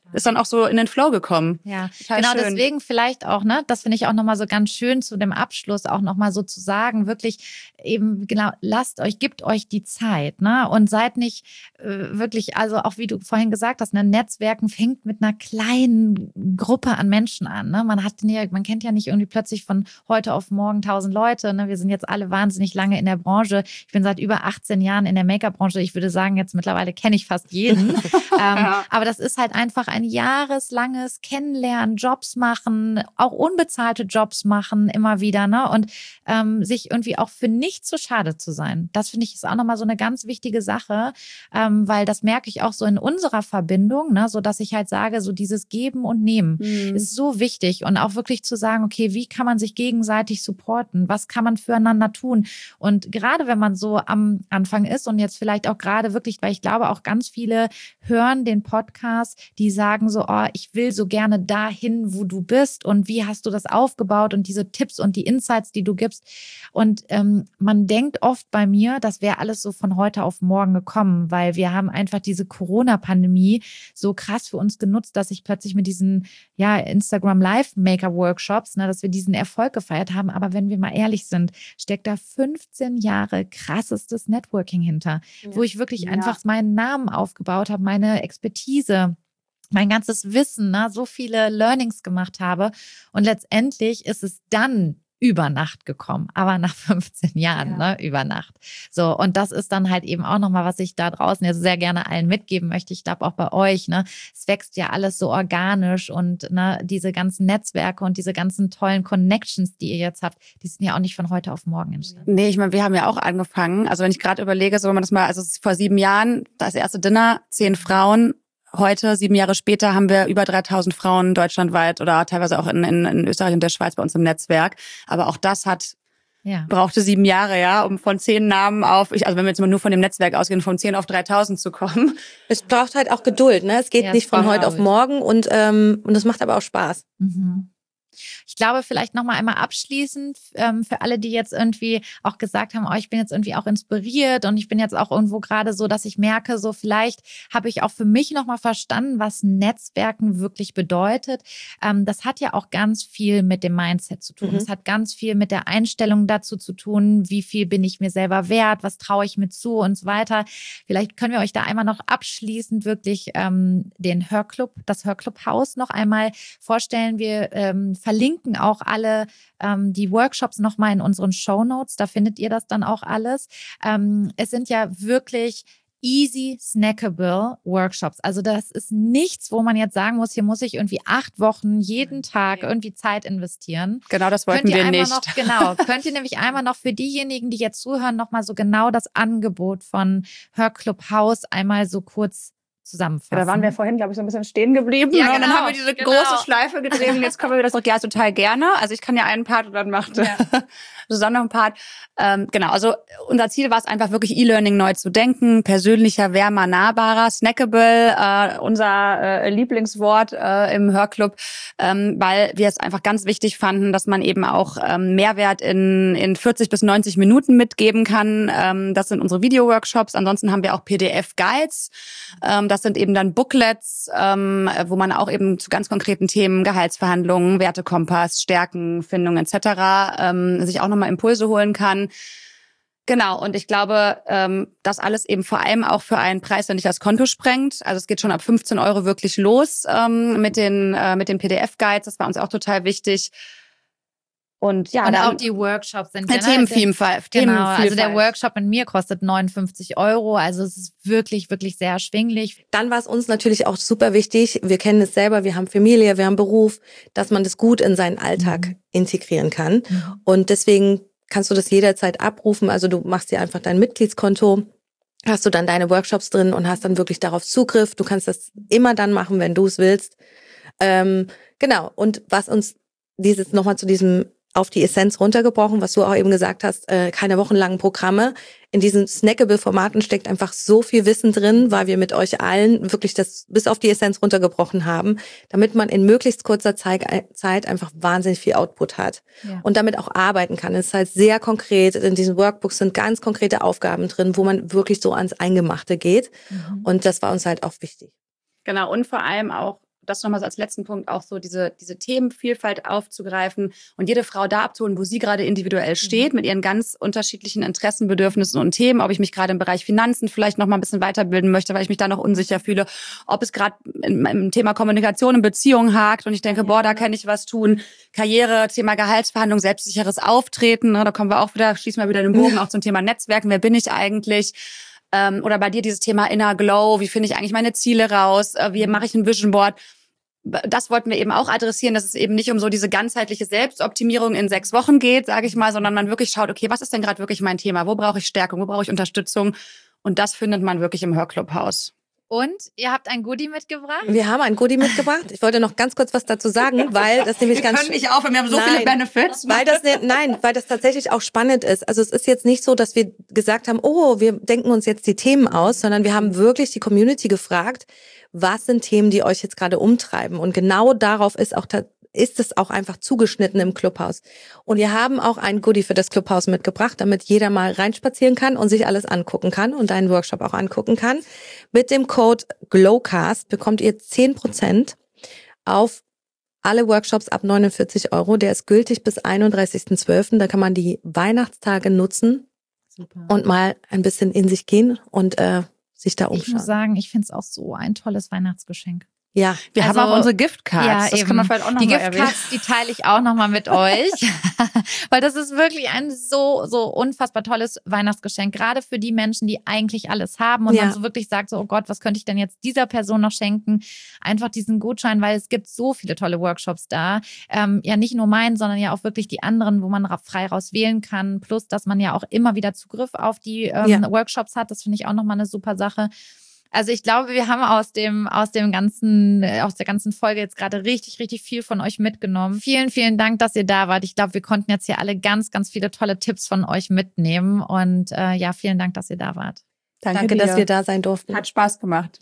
ist dann auch so in den Flow gekommen. Ja, Total genau, schön. Deswegen vielleicht auch, ne, das finde ich auch nochmal so ganz schön zu dem Abschluss auch nochmal so zu sagen, wirklich eben, genau, lasst euch, gebt euch die Zeit, ne, und seid nicht äh, wirklich, also auch wie du vorhin gesagt hast, ne, Netzwerken fängt mit einer kleinen Gruppe an Menschen an, ne, man hat ja, man kennt ja nicht irgendwie plötzlich von heute auf morgen tausend Leute, ne, wir sind jetzt alle wahnsinnig lange in der Branche, ich bin seit über achtzehn Jahren in der Make-up-Branche, ich würde sagen, jetzt mittlerweile kenne ich fast jeden, ähm, ja. aber das ist halt einfach ein jahreslanges Kennenlernen, Jobs machen, auch unbezahlte Jobs machen immer wieder, ne? Und ähm, sich irgendwie auch für nichts so schade zu sein. Das finde ich ist auch nochmal so eine ganz wichtige Sache, ähm, weil das merke ich auch so in unserer Verbindung, ne? So dass ich halt sage, so dieses Geben und Nehmen mhm. ist so wichtig und auch wirklich zu sagen, okay, wie kann man sich gegenseitig supporten? Was kann man füreinander tun? Und gerade wenn man so am Anfang ist und jetzt vielleicht auch gerade wirklich, weil ich glaube auch ganz viele hören den Podcast, die sagen so, oh, ich will so gerne dahin, wo du bist und wie hast du das aufgebaut und diese Tipps und die Insights, die du gibst. Und ähm, man denkt oft bei mir, das wäre alles so von heute auf morgen gekommen, weil wir haben einfach diese Corona-Pandemie so krass für uns genutzt, dass ich plötzlich mit diesen ja Instagram Live-Maker-Workshops, ne, dass wir diesen Erfolg gefeiert haben. Aber wenn wir mal ehrlich sind, steckt da fünfzehn Jahre krassestes Networking hinter, ja. wo ich wirklich ja. einfach meinen Namen aufgebaut habe, meine Expertise, mein ganzes Wissen, ne, so viele Learnings gemacht habe. Und letztendlich ist es dann über Nacht gekommen, aber nach fünfzehn Jahren, ja. ne, über Nacht. So, und das ist dann halt eben auch nochmal, was ich da draußen jetzt sehr gerne allen mitgeben möchte. Ich glaube auch bei euch, ne, es wächst ja alles so organisch und ne, diese ganzen Netzwerke und diese ganzen tollen Connections, die ihr jetzt habt, die sind ja auch nicht von heute auf morgen entstanden. Nee, ich meine, wir haben ja auch angefangen. Also wenn ich gerade überlege, so wenn man das mal, also vor sieben Jahren, das erste Dinner, zehn Frauen. Heute, sieben Jahre später, haben wir über dreitausend Frauen deutschlandweit oder teilweise auch in, in, in Österreich und der Schweiz bei uns im Netzwerk. Aber auch das hat ja. brauchte sieben Jahre, ja, um von zehn Namen auf, ich, also wenn wir jetzt mal nur von dem Netzwerk ausgehen, von zehn auf dreitausend zu kommen. Es braucht halt auch Geduld, ne? Es geht ja, nicht von heute auf morgen und ähm, und das macht aber auch Spaß. Mhm. Ich glaube, vielleicht nochmal einmal abschließend ähm, für alle, die jetzt irgendwie auch gesagt haben, oh, ich bin jetzt irgendwie auch inspiriert und ich bin jetzt auch irgendwo gerade so, dass ich merke, so vielleicht habe ich auch für mich nochmal verstanden, was Netzwerken wirklich bedeutet. Ähm, das hat ja auch ganz viel mit dem Mindset zu tun. Es mhm. hat ganz viel mit der Einstellung dazu zu tun, wie viel bin ich mir selber wert, was traue ich mir zu und so weiter. Vielleicht können wir euch da einmal noch abschließend wirklich ähm, den Hörclub, das Hörclub-Haus noch einmal vorstellen. Wir ähm, verlinken auch alle ähm, die Workshops nochmal in unseren Shownotes. Da findet ihr das dann auch alles. Ähm, es sind ja wirklich easy snackable Workshops. Also das ist nichts, wo man jetzt sagen muss, hier muss ich irgendwie acht Wochen jeden Tag irgendwie Zeit investieren. Genau, das wollten wir nicht. Noch, genau, könnt ihr nämlich einmal noch für diejenigen, die jetzt zuhören, nochmal so genau das Angebot von Hörclub Haus einmal so kurz zusammenfassen. Ja, da waren wir vorhin, glaube ich, so ein bisschen stehen geblieben. Ja, genau, und dann haben wir diese genau. große Schleife gedreht und jetzt kommen wir wieder zurück. Ja, total gerne. Also ich kann ja einen Part und dann macht ja. Susanne noch einen Part. Ähm, genau, also unser Ziel war es einfach wirklich E-Learning neu zu denken, persönlicher, wärmer, nahbarer, snackable, äh, unser äh, Lieblingswort äh, im Hörclub, ähm, weil wir es einfach ganz wichtig fanden, dass man eben auch ähm, Mehrwert in in vierzig bis neunzig Minuten mitgeben kann. Ähm, das sind unsere Video-Workshops. Ansonsten haben wir auch P D F-Guides. Ähm, das sind eben dann Booklets, ähm, wo man auch eben zu ganz konkreten Themen, Gehaltsverhandlungen, Wertekompass, Stärkenfindung et cetera ähm, sich auch nochmal Impulse holen kann. Genau, und ich glaube, ähm, das alles eben vor allem auch für einen Preis, der nicht das Konto sprengt. Also es geht schon ab fünfzehn Euro wirklich los ähm, mit den äh, mit den P D F-Guides. Das war uns auch total wichtig. Und ja, und dann, auch die Workshops sind ja, Themenvielfalt. Genau, also der Workshop mit mir kostet neunundfünfzig Euro, also es ist wirklich, wirklich sehr erschwinglich. Dann war es uns natürlich auch super wichtig, wir kennen es selber, wir haben Familie, wir haben Beruf, dass man das gut in seinen Alltag mhm. integrieren kann. Mhm. Und deswegen kannst du das jederzeit abrufen, also du machst dir einfach dein Mitgliedskonto, hast du dann deine Workshops drin und hast dann wirklich darauf Zugriff. Du kannst das immer dann machen, wenn du es willst. Ähm, genau, und was uns dieses nochmal zu diesem auf die Essenz runtergebrochen, was du auch eben gesagt hast, äh, keine wochenlangen Programme. In diesen Snackable-Formaten steckt einfach so viel Wissen drin, weil wir mit euch allen wirklich das bis auf die Essenz runtergebrochen haben, damit man in möglichst kurzer Zeit, Zeit einfach wahnsinnig viel Output hat ja. und damit auch arbeiten kann. Es ist halt sehr konkret, in diesen Workbooks sind ganz konkrete Aufgaben drin, wo man wirklich so ans Eingemachte geht mhm. und das war uns halt auch wichtig. Genau, und vor allem auch das nochmal so als letzten Punkt auch so diese, diese Themenvielfalt aufzugreifen und jede Frau da abzuholen, wo sie gerade individuell steht, mhm. mit ihren ganz unterschiedlichen Interessen, Bedürfnissen und Themen, ob ich mich gerade im Bereich Finanzen vielleicht noch mal ein bisschen weiterbilden möchte, weil ich mich da noch unsicher fühle, ob es gerade im Thema Kommunikation und Beziehung hakt und ich denke, boah, da kann ich was tun, Karriere, Thema Gehaltsverhandlung, selbstsicheres Auftreten, ne, da kommen wir auch wieder, schließen wir wieder den Bogen auch zum Thema Netzwerken, wer bin ich eigentlich? Ähm, oder bei dir dieses Thema Inner Glow, wie finde ich eigentlich meine Ziele raus, äh, wie mache ich ein Vision Board? Das wollten wir eben auch adressieren, dass es eben nicht um so diese ganzheitliche Selbstoptimierung in sechs Wochen geht, sage ich mal, sondern man wirklich schaut, okay, was ist denn gerade wirklich mein Thema? Wo brauche ich Stärkung? Wo brauche ich Unterstützung? Und das findet man wirklich im Hörclubhaus. Und ihr habt ein Goodie mitgebracht? Wir haben ein Goodie mitgebracht. Ich wollte noch ganz kurz was dazu sagen, weil das nämlich wir ganz... Wir können nicht aufhören, wir haben so nein, viele Benefits. Weil das, nein, weil das tatsächlich auch spannend ist. Also es ist jetzt nicht so, dass wir gesagt haben, oh, wir denken uns jetzt die Themen aus, sondern wir haben wirklich die Community gefragt, was sind Themen, die euch jetzt gerade umtreiben? Und genau darauf ist auch ist es auch einfach zugeschnitten im Clubhaus. Und wir haben auch ein Goodie für das Clubhaus mitgebracht, damit jeder mal reinspazieren kann und sich alles angucken kann und deinen Workshop auch angucken kann. Mit dem Code GLOWCAST bekommt ihr zehn Prozent auf alle Workshops ab neunundvierzig Euro. Der ist gültig bis einunddreißigsten zwölften Da kann man die Weihnachtstage nutzen. Super. Und mal ein bisschen in sich gehen und äh, sich da umschauen. Ich muss sagen, ich finde es auch so ein tolles Weihnachtsgeschenk. Ja, wir also, haben auch unsere Giftcards. Ja, das eben. kann man vielleicht auch noch die mal Giftcards, erwähnen. Die teile ich auch noch mal mit euch, weil das ist wirklich ein so so unfassbar tolles Weihnachtsgeschenk, gerade für die Menschen, die eigentlich alles haben und ja. man so wirklich sagt, so oh Gott, was könnte ich denn jetzt dieser Person noch schenken? Einfach diesen Gutschein, weil es gibt so viele tolle Workshops da. Ähm, ja, nicht nur meinen, sondern ja auch wirklich die anderen, wo man frei raus wählen kann. Plus, dass man ja auch immer wieder Zugriff auf die ähm, ja. Workshops hat. Das finde ich auch noch mal eine super Sache. Also ich glaube, wir haben aus dem aus dem ganzen aus der ganzen Folge jetzt gerade richtig richtig viel von euch mitgenommen. Vielen vielen Dank, dass ihr da wart. Ich glaube, wir konnten jetzt hier alle ganz ganz viele tolle Tipps von euch mitnehmen und äh, ja, vielen Dank, dass ihr da wart. Danke, Danke dass wir da sein durften. Hat Spaß gemacht.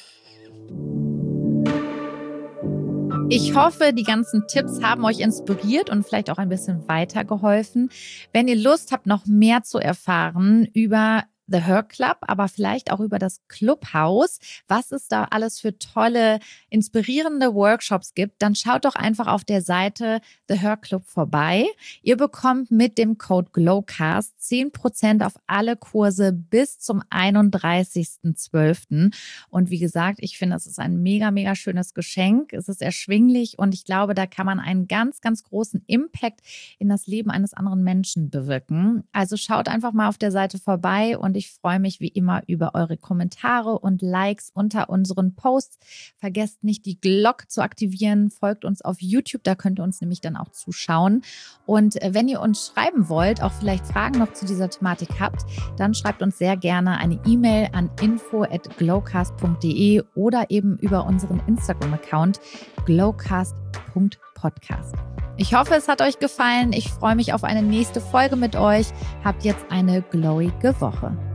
Ich hoffe, die ganzen Tipps haben euch inspiriert und vielleicht auch ein bisschen weitergeholfen. Wenn ihr Lust habt, noch mehr zu erfahren über The Her Club, aber vielleicht auch über das Clubhaus, was es da alles für tolle, inspirierende Workshops gibt, dann schaut doch einfach auf der Seite The Her Club vorbei. Ihr bekommt mit dem Code GLOWCAST zehn Prozent auf alle Kurse bis zum einunddreißigsten zwölften Und wie gesagt, ich finde, es ist ein mega, mega schönes Geschenk. Es ist erschwinglich und ich glaube, da kann man einen ganz, ganz großen Impact in das Leben eines anderen Menschen bewirken. Also schaut einfach mal auf der Seite vorbei und ich freue mich wie immer über eure Kommentare und Likes unter unseren Posts. Vergesst nicht, die Glocke zu aktivieren. Folgt uns auf YouTube, da könnt ihr uns nämlich dann auch zuschauen. Und wenn ihr uns schreiben wollt, auch vielleicht Fragen noch zu dieser Thematik habt, dann schreibt uns sehr gerne eine E-Mail an info at glowcast punkt de oder eben über unseren Instagram-Account glowcast punkt podcast. Ich hoffe, es hat euch gefallen. Ich freue mich auf eine nächste Folge mit euch. Habt jetzt eine glowige Woche.